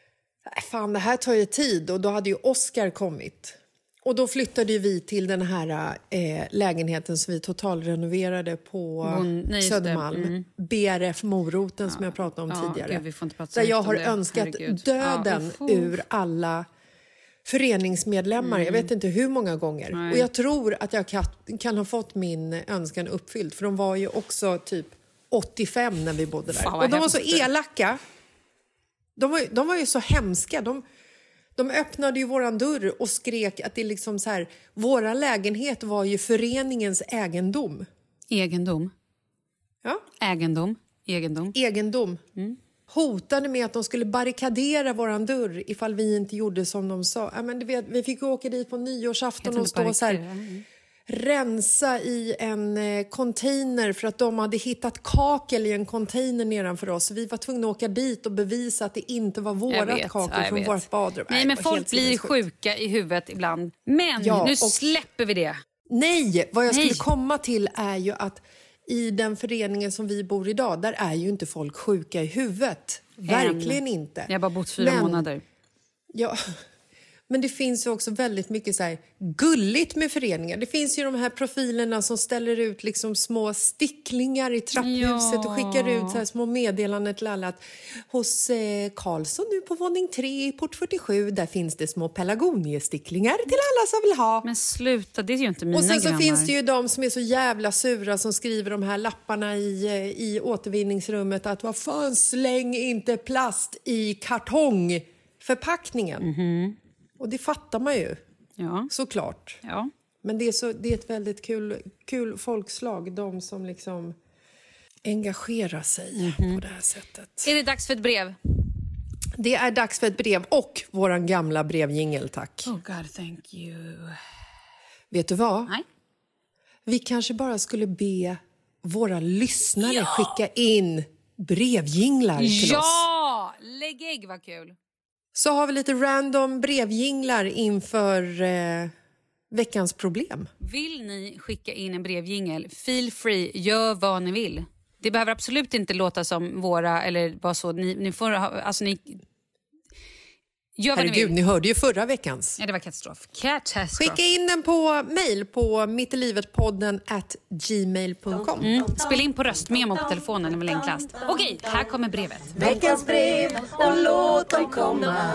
fan, det här tar ju tid, och då hade ju Oscar kommit. Och då flyttade vi till den här eh, lägenheten som vi totalrenoverade på bon, nej, Södermalm. Mm. B R F Moroten ja. som jag pratade om ja, tidigare. Gud, vi får inte prata där jag har önskat Herregud. döden ja, ur alla föreningsmedlemmar. Mm. Jag vet inte hur många gånger. Nej. Och jag tror att jag kan, kan ha fått min önskan uppfylld. För de var ju också typ åttiofem när vi bodde där. Fan, och de var så elaka. De var, de var ju så hemska. De... De öppnade ju våran dörr och skrek att det liksom så här, våra lägenhet var ju föreningens egendom. Egendom? Ja. Egendom? Egendom? Egendom. Mm. Hotade med att de skulle barrikadera våran dörr ifall vi inte gjorde som de sa. Ja, men du vet, vi fick åka dit på nyårsafton och stå så här... Mm. rensa i en container för att de hade hittat kakel i en container nedanför oss. Vi var tvungna att åka dit och bevisa att det inte var vårat vet, kakel från vet. vårt badrum. Nej, men folk blir sjuka i huvudet ibland. Men ja, nu och, släpper vi det. Nej, vad jag nej. skulle komma till är ju att i den föreningen som vi bor idag, där är ju inte folk sjuka i huvudet. Än. Verkligen inte. Jag har bara bott fyra men, månader. Ja... Men det finns ju också väldigt mycket så här gulligt med föreningar. Det finns ju de här profilerna som ställer ut liksom små sticklingar i trapphuset ja. och skickar ut så här små meddelanden till alla att hos eh, Karlsson nu på våning tre i port fyrtiosju, där finns det små pelargoniesticklingar till alla som vill ha. Men sluta, det är ju inte mina Och sen så grannar. finns det ju de som är så jävla sura som skriver de här lapparna i, i återvinningsrummet att vad fan, släng inte plast i kartongförpackningen. Mhm. Och det fattar man ju, ja. såklart. Ja. Men det är, så, det är ett väldigt kul, kul folkslag, de som liksom engagerar sig mm-hmm. på det här sättet. Är det dags för ett brev? Det är dags för ett brev och våran gamla brevjingel, tack. Oh God, thank you. Vet du vad? Nej. Vi kanske bara skulle be våra lyssnare ja. skicka in brevjinglar till ja! oss. Ja, lägg ägg, vad kul. Så har vi lite random brevjinglar inför eh, veckans problem. Vill ni skicka in en brevjingel? Feel free, gör vad ni vill. Det behöver absolut inte låta som våra, eller vad så. Ni, ni får, alltså ni... Gör vad Herregud, ni, ni hörde ju förra veckans. Ja, det var katastrof. katastrof. Skicka in den på mail på mittelivetpodden at gmail punkt com. Mm. Spela in på röstmemo på telefonen, det är väl enklast. Okej, här kommer brevet. Veckans brev och låt dem komma.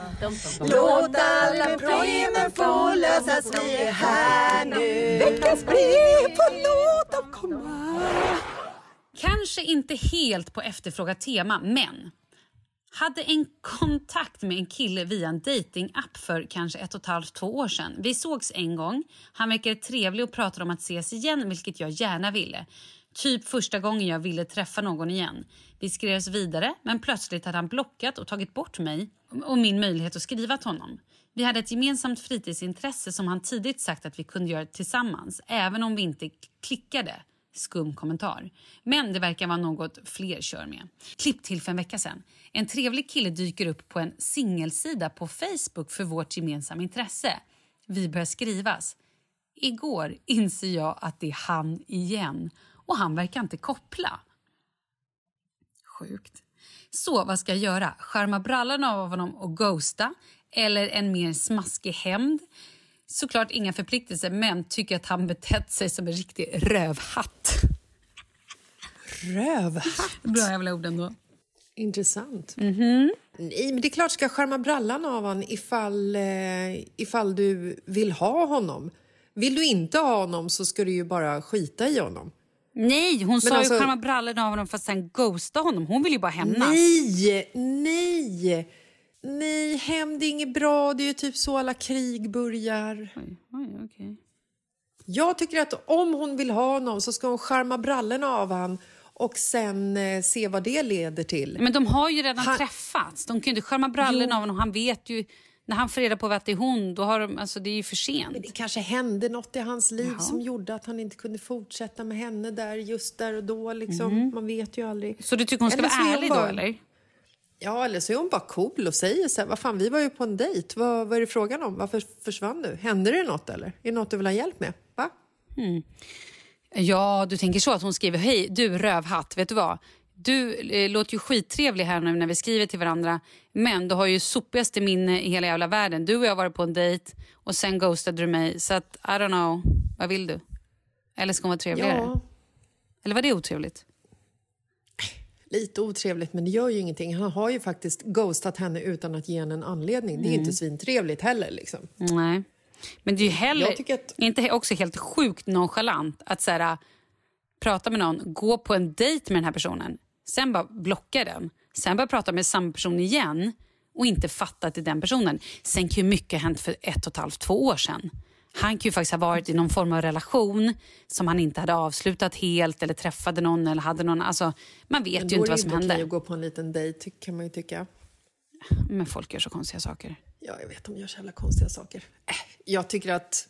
Låt alla problemen få lösas, vi är här nu. Veckans brev och låt dem komma. Kanske inte helt på efterfrågat tema, men... hade en kontakt med en kille via en datingapp för kanske ett och ett halvt, två år sedan. Vi sågs en gång. Han verkade trevlig och pratade om att ses igen, vilket jag gärna ville. Typ första gången jag ville träffa någon igen. Vi skrevs vidare, men plötsligt hade han blockat och tagit bort mig och min möjlighet att skriva till honom. Vi hade ett gemensamt fritidsintresse som han tidigt sagt att vi kunde göra tillsammans, även om vi inte klickade. Skum kommentar. Men det verkar vara något fler kör med. Klipp till för en vecka sedan. En trevlig kille dyker upp på en singelsida på Facebook för vårt gemensamma intresse. Vi börjar skrivas. Igår inser jag att det är han igen. Och han verkar inte koppla. Sjukt. Så vad ska jag göra? Skärma brallan av honom och ghosta? Eller en mer smaskig hämnd? Såklart inga förpliktelser, men tycker att han betett sig som en riktig rövhatt. Rövhatt? Bra jävla ord ändå. Intressant. Mm-hmm. Nej, men det är klart ska skärma brallan av honom ifall, eh, ifall du vill ha honom. Vill du inte ha honom så ska du ju bara skita i honom. Nej, hon men sa alltså, ju skärma brallan av honom för att sen ghosta honom. Hon vill ju bara hämnas. Nej, nej. Nej, hämnd är inget bra. Det är ju typ så alla krig börjar. Oj, oj, okay. Jag tycker att om hon vill ha honom så ska hon skärma brallen av han och sen eh, se vad det leder till. Men de har ju redan han... träffats. De kan ju inte skärma brallen jo. av honom. Han vet ju, när han får reda på att det är hon, då har de, alltså det är ju för sent. Men det kanske hände något i hans liv Jaha. som gjorde att han inte kunde fortsätta med henne där just där och då. Liksom. Mm. Man vet ju aldrig. Så du tycker hon ska eller vara ärlig bara... då, eller? Ja, eller så är hon bara cool och säger så här, vad fan, vi var ju på en dejt. Vad, vad är det frågan om? Varför försvann du? Hände det något eller? Är det något du vill ha hjälp med? Va? Mm. Ja, du tänker så att hon skriver, hej, du rövhatt, vet du vad? Du eh, låter ju skittrevlig här nu när vi skriver till varandra. Men du har ju sopigaste minne i hela jävla världen. Du och jag har varit på en dejt och sen ghostade du mig. Så att, I don't know, vad vill du? Eller ska hon vara trevligare? Ja. Eller var det otrevligt? Lite otrevligt, men det gör ju ingenting. Han har ju faktiskt ghostat henne utan att ge henne en anledning. Det är mm. inte svintrevligt heller liksom. Nej. Men det är ju heller att... inte också helt sjukt nonchalant att så här, prata med någon, gå på en dejt med den här personen, sen bara blocka den, sen bara prata med samma person igen och inte fatta att det är den personen. Sen kan ju mycket ha hänt för ett och ett halvt, två år sedan. Han kan ju faktiskt ha varit i någon form av relation som han inte hade avslutat helt eller träffade någon eller hade någon, alltså man vet ju inte vad som hände. Men då är det inte okej att gå på en liten dejt, kan man ju tycka. Men folk gör så konstiga saker. Ja, jag vet, de gör så jävla konstiga saker. Jag tycker att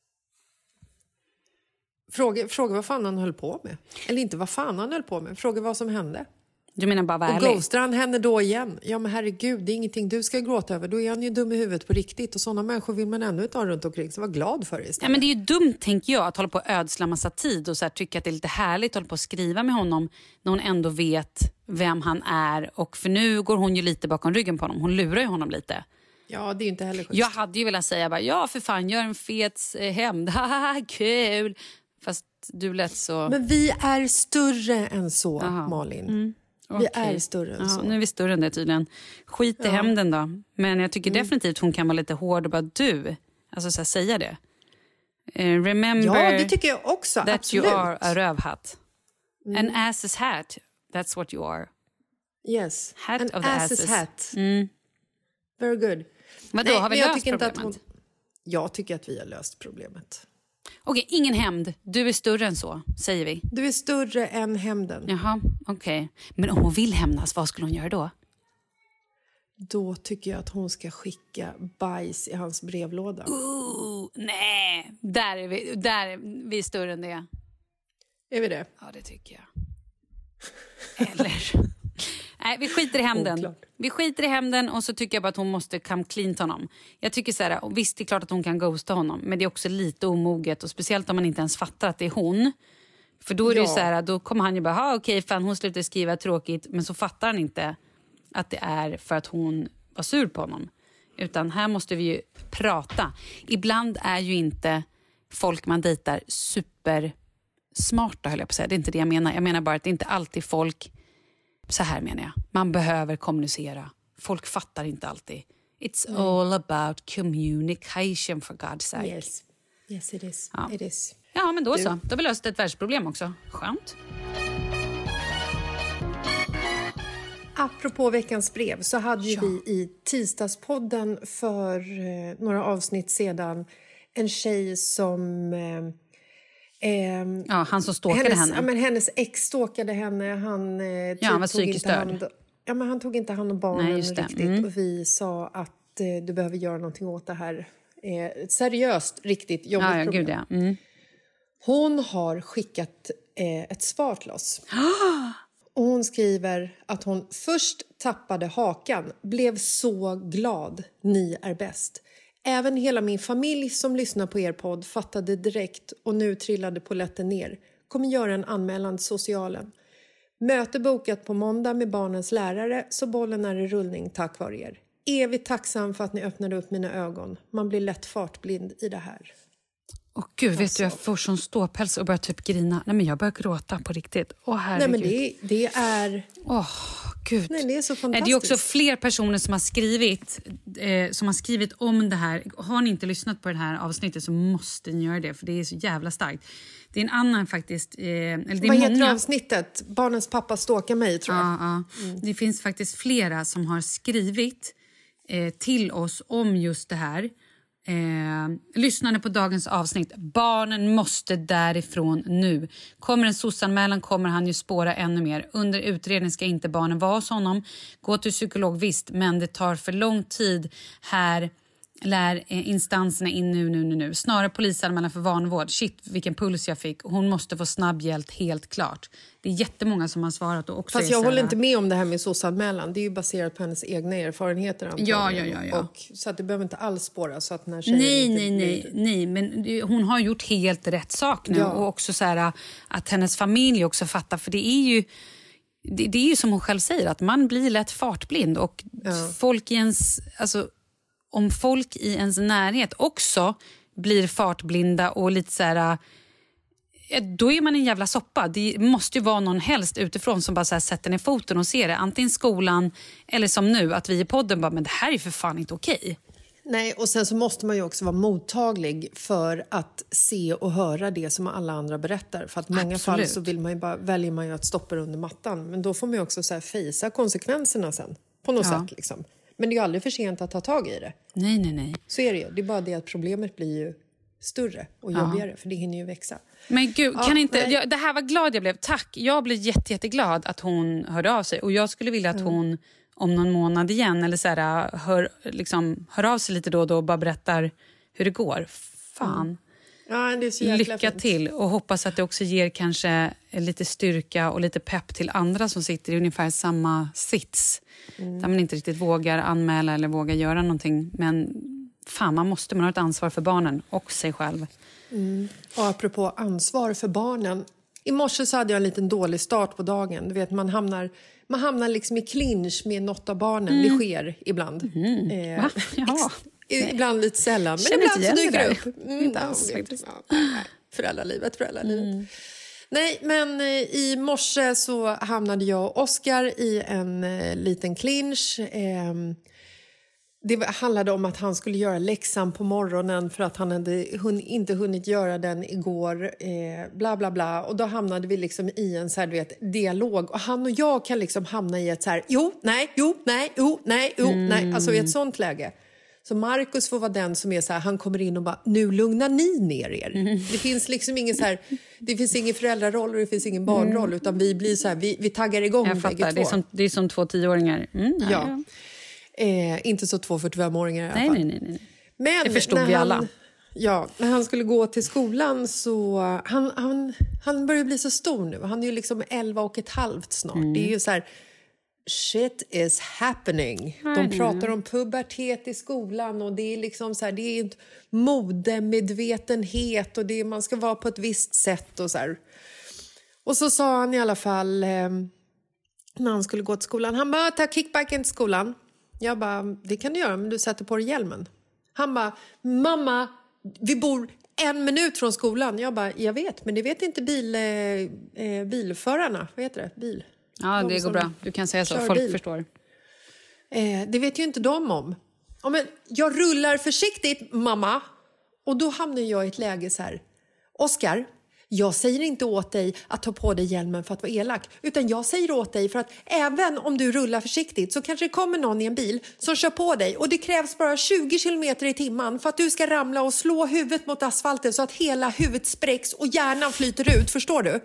Fråga, fråga vad fan han höll på med. Eller inte vad fan han höll på med. Fråga vad som hände. Du menar bara vara Och ghostar han henne då igen? Ja men herregud, det är ingenting du ska gråta över. Då är han ju dum i huvudet på riktigt. Och sådana människor vill man ännu inte ha runt omkring. Så var glad för det istället. Ja, men det är ju dumt, tänker jag, att hålla på och ödsla massa tid. Och så här, tycka att det är lite härligt att hålla på och skriva med honom. När hon ändå vet vem han är. Och för nu går hon ju lite bakom ryggen på honom. Hon lurar ju honom lite. Ja, det är ju inte heller schysst. Jag hade ju velat säga bara, ja för fan, gör en fet eh, hämnd. Haha, kul. Fast du lät så... Men vi är större än så, Aha. Malin. Mm. Okay. Vi är större än Aha, så. Nu är vi större än det tydligen. Skit i ja. hämnden då. Men jag tycker mm. definitivt hon kan vara lite hård och bara du. Alltså så här, säga det. Uh, remember ja, det tycker jag också. that absolut. you are a rövhatt. Mm. An ass's hat. That's what you are. Yes. Hat An of the ass's asses. hat. Mm. Very good. Vadå, Nej, har vi löst problemet? Hon... Jag tycker att vi har löst problemet. Okej, okay, ingen hämnd. Du är större än så, säger vi. Du är större än hämnden. Jaha, okej. Okay. Men om hon vill hämnas, vad skulle hon göra då? Då tycker jag att hon ska skicka bajs i hans brevlåda. Ooh, nej, där är vi, där är vi större än det. Är vi det? Ja, det tycker jag. Eller... Nej, vi skiter i hämnden. Oklart. Vi skiter i hämnden och så tycker jag bara att hon måste come clean till honom. Jag tycker så här, och visst det är klart att hon kan ghosta honom, men det är också lite omoget och speciellt om man inte ens fattar att det är hon. För då är det ja. ju så här, då kommer han ju bara, ha okej, fan hon slutar skriva tråkigt, men så fattar han inte att det är för att hon var sur på honom. Utan här måste vi ju prata. Ibland är ju inte folk man dejtar super smarta, höll jag på att säga. Det är inte det jag menar. Jag menar bara att det inte alltid folk... Så här menar jag. Man behöver kommunicera. Folk fattar inte alltid. It's mm. all about communication, for God's sake. Yes, yes it is. Ja, it is. Ja men då du. så. Då har vi löst ett världsproblem också. Skönt. Apropå veckans brev så hade ju ja. vi i tisdagspodden för eh, några avsnitt sedan en tjej som... Eh, Eh, ja, han som stalkade hennes, henne. Ja, men hennes ex stalkade henne. Han, eh, ja, han var psykiskt störd. Ja, men han tog inte hand om barnen. Nej, just det. riktigt. Mm. Och vi sa att eh, du behöver göra någonting åt det här. Eh, seriöst, riktigt jobbigt ja, ja, problem. Gud, ja. Mm. Hon har skickat eh, ett svar till oss. Och hon skriver att hon först tappade hakan, blev så glad, ni är bäst. Även hela min familj som lyssnar på er podd fattade direkt och nu trillade polletten ner. Kommer göra en anmälan till socialen. Möte bokat på måndag med barnens lärare, så bollen är i rullning tack vare er. Evigt tacksam för att ni öppnade upp mina ögon. Man blir lätt fartblind i det här. Åh gud, vet alltså. du, jag får sån ståpäls och börjar typ grina. Nej, men jag börjar gråta på riktigt. Åh, herregud. Nej, men det, det är... Åh, gud. Nej, det är så fantastiskt. Det är också fler personer som har skrivit eh, som har skrivit om det här. Har ni inte lyssnat på det här avsnittet så måste ni göra det, för det är så jävla starkt. Det är en annan faktiskt... Eh, eller det är Vad många... heter avsnittet? Barnens pappa stalkar mig, tror jag. Ja, ja. Mm. Det finns faktiskt flera som har skrivit eh, till oss om just det här. Eh, lyssnade på dagens avsnitt. Barnen måste därifrån nu. Kommer en sossanmälan kommer han ju spåra ännu mer. Under utredning ska inte barnen vara hos honom. Gå till psykolog visst, men det tar för lång tid. Här lär eh, instanserna in nu, nu, nu, nu. Snarare polisanmälan för vanvård. Shit, vilken puls jag fick. Hon måste få snabb hjälp, helt klart. Det är jättemånga som har svarat. Och också Fast jag håller inte med om det här med sossanmälan. Det är ju baserat på hennes egna erfarenheter. Ja, ja, ja, ja. Och, så att det behöver inte alls spåra. Så att när nej, inte nej, nej, nej. Men hon har gjort helt rätt sak nu. Ja. Och också så här, att hennes familj också fattar. För det är ju... Det, det är ju som hon själv säger, att man blir lätt fartblind. Och ja. folk i ens... Alltså, om folk i ens närhet också blir fartblinda och lite så här... Då är man en jävla soppa. Det måste ju vara någon helst utifrån som bara så här sätter ner foten och ser det. Antingen skolan eller som nu, att vi i podden bara, men det här är för fan inte okej. Nej, och sen så måste man ju också vara mottaglig för att se och höra det som alla andra berättar. För att i många Absolut. fall så vill man ju bara, väljer man ju att stoppa under mattan. Men då får man ju också så här fejsa konsekvenserna sen. På något Ja. sätt liksom. Men det är ju aldrig för sent att ta tag i det. Nej, nej, nej. Så är det ju. Det är bara det att problemet blir ju större och jobbigare. Ja. För det hinner ju växa. Men gud, Ja, kan inte, nej. jag, det här var glad jag blev. Tack, jag blev jätte, jätteglad att hon hörde av sig. Och jag skulle vilja att Mm. hon om någon månad igen eller så här, hör, liksom, hör av sig lite då och då och bara berättar hur det går. Fan. Mm. Ja, det är så jäkla Lycka fint. till och hoppas att det också ger kanske lite styrka och lite pepp till andra som sitter i ungefär samma sits. Mm. Där man inte riktigt vågar anmäla eller vågar göra någonting. Men fan, man måste, man har ett ansvar för barnen och sig själv. Mm. Och apropå ansvar för barnen. I morse så hade jag en liten dålig start på dagen. Du vet, man hamnar, man hamnar liksom i clinch med något av barnen. Mm. Det sker ibland. Mm. Eh, Va? Ja. Ibland lite sällan. Men Känner ibland så inte dyker det igen upp. det Mm, inte alls, ja, faktiskt. ja, föräldralivet, föräldralivet. Mm. Nej, men eh, i morse så hamnade jag och Oscar i en eh, liten clinch. Eh, det handlade om att han skulle göra läxan på morgonen för att han hade hun- inte hunnit göra den igår. Eh, bla, bla, bla. Och då hamnade vi liksom i en så här, du vet, dialog. Och han och jag kan liksom hamna i ett så här, jo, nej, jo, nej, jo, nej, jo, mm. nej. Alltså i ett sånt läge. Så Marcus får vara den som är så här, han kommer in och bara, nu lugnar ni ner er. Mm. Det finns liksom ingen så här, det finns ingen föräldraroll och det finns ingen barnroll, mm. utan vi blir så här, vi, vi taggar igång Jag fattar, bägge det är, två. som, det är som två tioåringar. Mm, ja, ja. ja. Eh, inte så två fyrtiofemåringar i alla Nej, fall. nej, nej, nej. Men det förstod när vi han, alla. Ja, när han skulle gå till skolan så... Han, han, han börjar bli så stor nu. Han är ju liksom elva och ett halvt snart. Mm. Det är ju så här... Shit is happening. De mm. pratar om pubertet i skolan och det är liksom så här, det är inte modemedvetenhet och det är, man ska vara på ett visst sätt och så här. Och så sa han i alla fall eh, när han skulle gå till skolan, han bara, ta kickbacken till skolan. Jag bara, det kan du göra, men du sätter på dig hjälmen. Han bara, mamma, vi bor en minut från skolan. Jag bara, jag vet, men det vet inte bil, eh, bilförarna. Vad heter det? Bil. Ja, det går bra. Du kan säga så. Folk bil. förstår. Eh, det vet ju inte de om. Ja, men jag rullar försiktigt, mamma. Och då hamnar jag i ett läge så här. Oscar, Jag säger inte åt dig att ta på dig hjälmen för att vara elak, utan jag säger åt dig för att även om du rullar försiktigt så kanske det kommer någon i en bil som kör på dig och det krävs bara tjugo kilometer i timmen för att du ska ramla och slå huvudet mot asfalten så att hela huvudet spräcks och hjärnan flyter ut, förstår du?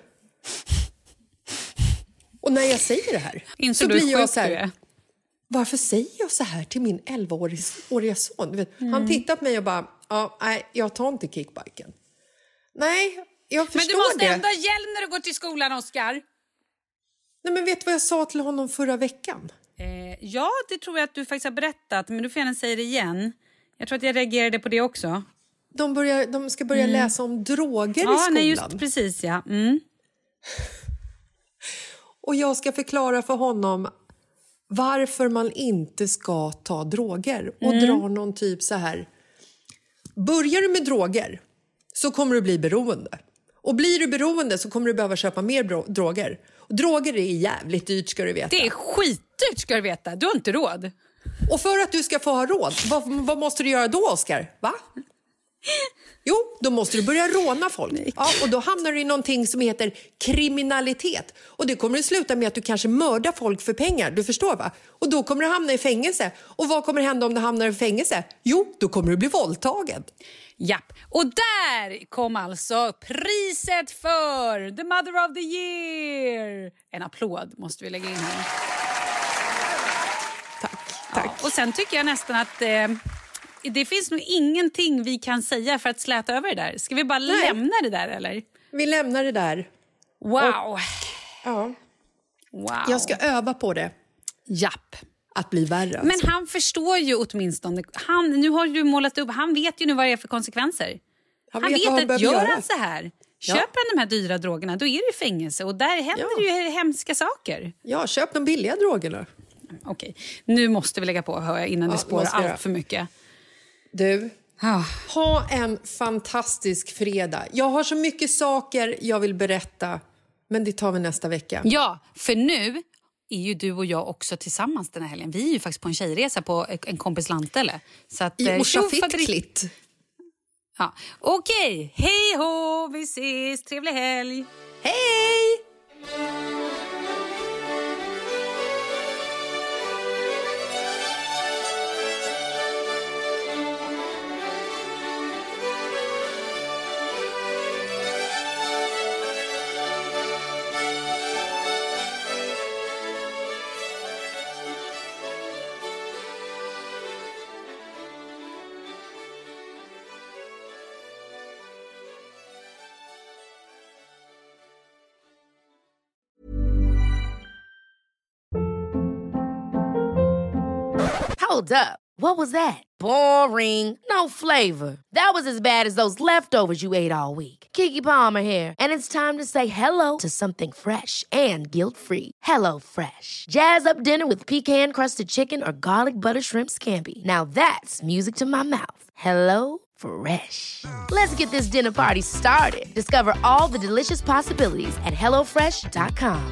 Och när jag säger det här Inser så du blir jag sjuk så här, du är? varför säger jag så här till min elvaåriga son? Du vet, mm. Han tittar på mig och bara, ja, nej, jag tar inte kickbiken. Nej, jag förstår det. Men du måste ändå ha hjälm när du går till skolan, Oskar. Nej, men vet du vad jag sa till honom förra veckan? Eh, ja, det tror jag att du faktiskt har berättat. Men du får gärna säga det igen. Jag tror att jag reagerade på det också. De, börjar, de ska börja mm. läsa om droger ja, i skolan. Nej, just precis, ja. Mm. Och jag ska förklara för honom varför man inte ska ta droger. Och mm. dra någon typ så här. Börjar du med droger så kommer du bli beroende. Och blir du beroende så kommer du behöva köpa mer bro- droger. Och droger är jävligt dyrt, ska du veta. Det är skitdyrt, ska du veta. Du har inte råd. Och för att du ska få ha råd, vad, vad måste du göra då, Oskar? Va? Jo, då måste du börja råna folk. Ja, och då hamnar du i någonting som heter kriminalitet. Och det kommer att sluta med att du kanske mördar folk för pengar. Du förstår, va? Och då kommer du hamna i fängelse. Och vad kommer hända om du hamnar i fängelse? Jo, då kommer du bli våldtagen. Japp, och där kom alltså priset för The Mother of the Year. En applåd måste vi lägga in här. Tack, tack. Ja, och sen tycker jag nästan att eh, det finns nog ingenting vi kan säga för att släta över det där. Ska vi bara Nej. lämna det där, eller? Vi lämnar det där. Wow. Och, ja. Wow. Jag ska öva på det. Japp. Att bli värre. Alltså. Men han förstår ju åtminstone. Han, nu har du målat upp. Han vet ju nu vad det är för konsekvenser. Han, han vet, vet att gör han så här. Köper ja. han de här dyra drogerna, då är det ju fängelse. Och där händer ja. ju hemska saker. Ja, köp de billiga drogerna. Okej, nu måste vi lägga på, hör jag, innan ja, det spårar allt för mycket. Du, ah. ha en fantastisk fredag. Jag har så mycket saker jag vill berätta, men det tar vi nästa vecka. Ja, för nu är ju du och jag också tillsammans den här helgen. Vi är ju faktiskt på en tjejresa på en kompis lantele. Så att, I Orsa Fickligt. Ja, okej. Hej ho, vi ses. Trevlig helg. Hej! Hold up. What was that? Boring. No flavor. That was as bad as those leftovers you ate all week. Keke Palmer here, and it's time to say hello to something fresh and guilt-free. Hello Fresh. Jazz up dinner with pecan-crusted chicken or garlic butter shrimp scampi. Now that's music to my mouth. Hello Fresh. Let's get this dinner party started. Discover all the delicious possibilities at hello fresh dot com.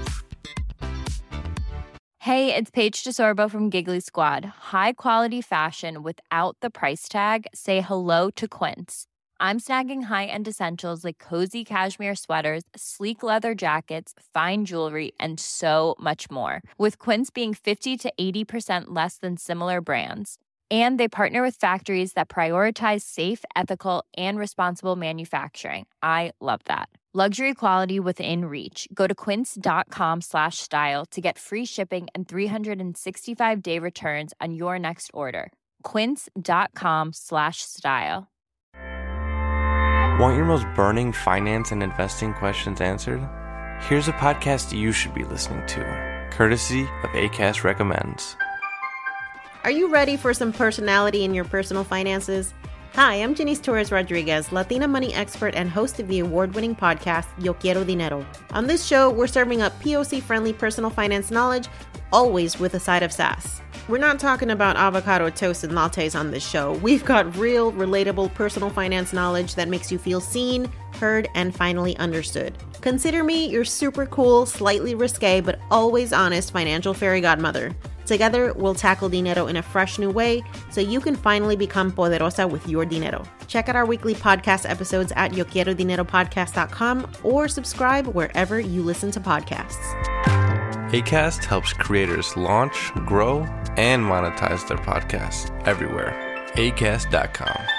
Hey, it's Paige DeSorbo from Giggly Squad. High quality fashion without the price tag. Say hello to Quince. I'm snagging high-end essentials like cozy cashmere sweaters, sleek leather jackets, fine jewelry, and so much more. With Quince being fifty to eighty percent less than similar brands. And they partner with factories that prioritize safe, ethical, and responsible manufacturing. I love that. Luxury quality within reach. Go to quince.com slash style to get free shipping and three sixty-five day returns on your next order. Quince.com slash style. Want your most burning finance and investing questions answered? Here's a podcast you should be listening to, courtesy of Acast Recommends. Are you ready for some personality in your personal finances? Hi, I'm Janice Torres Rodriguez, Latina money expert and host of the award-winning podcast, Yo Quiero Dinero. On this show, we're serving up P O C-friendly personal finance knowledge, always with a side of sass. We're not talking about avocado toast and lattes on this show. We've got real, relatable personal finance knowledge that makes you feel seen, heard, and finally understood. Consider me your super cool, slightly risque, but always honest financial fairy godmother. Together, we'll tackle dinero in a fresh new way so you can finally become poderosa with your dinero. Check out our weekly podcast episodes at yo quiero dinero podcast dot com or subscribe wherever you listen to podcasts. Acast helps creators launch, grow, and monetize their podcasts everywhere. acast dot com.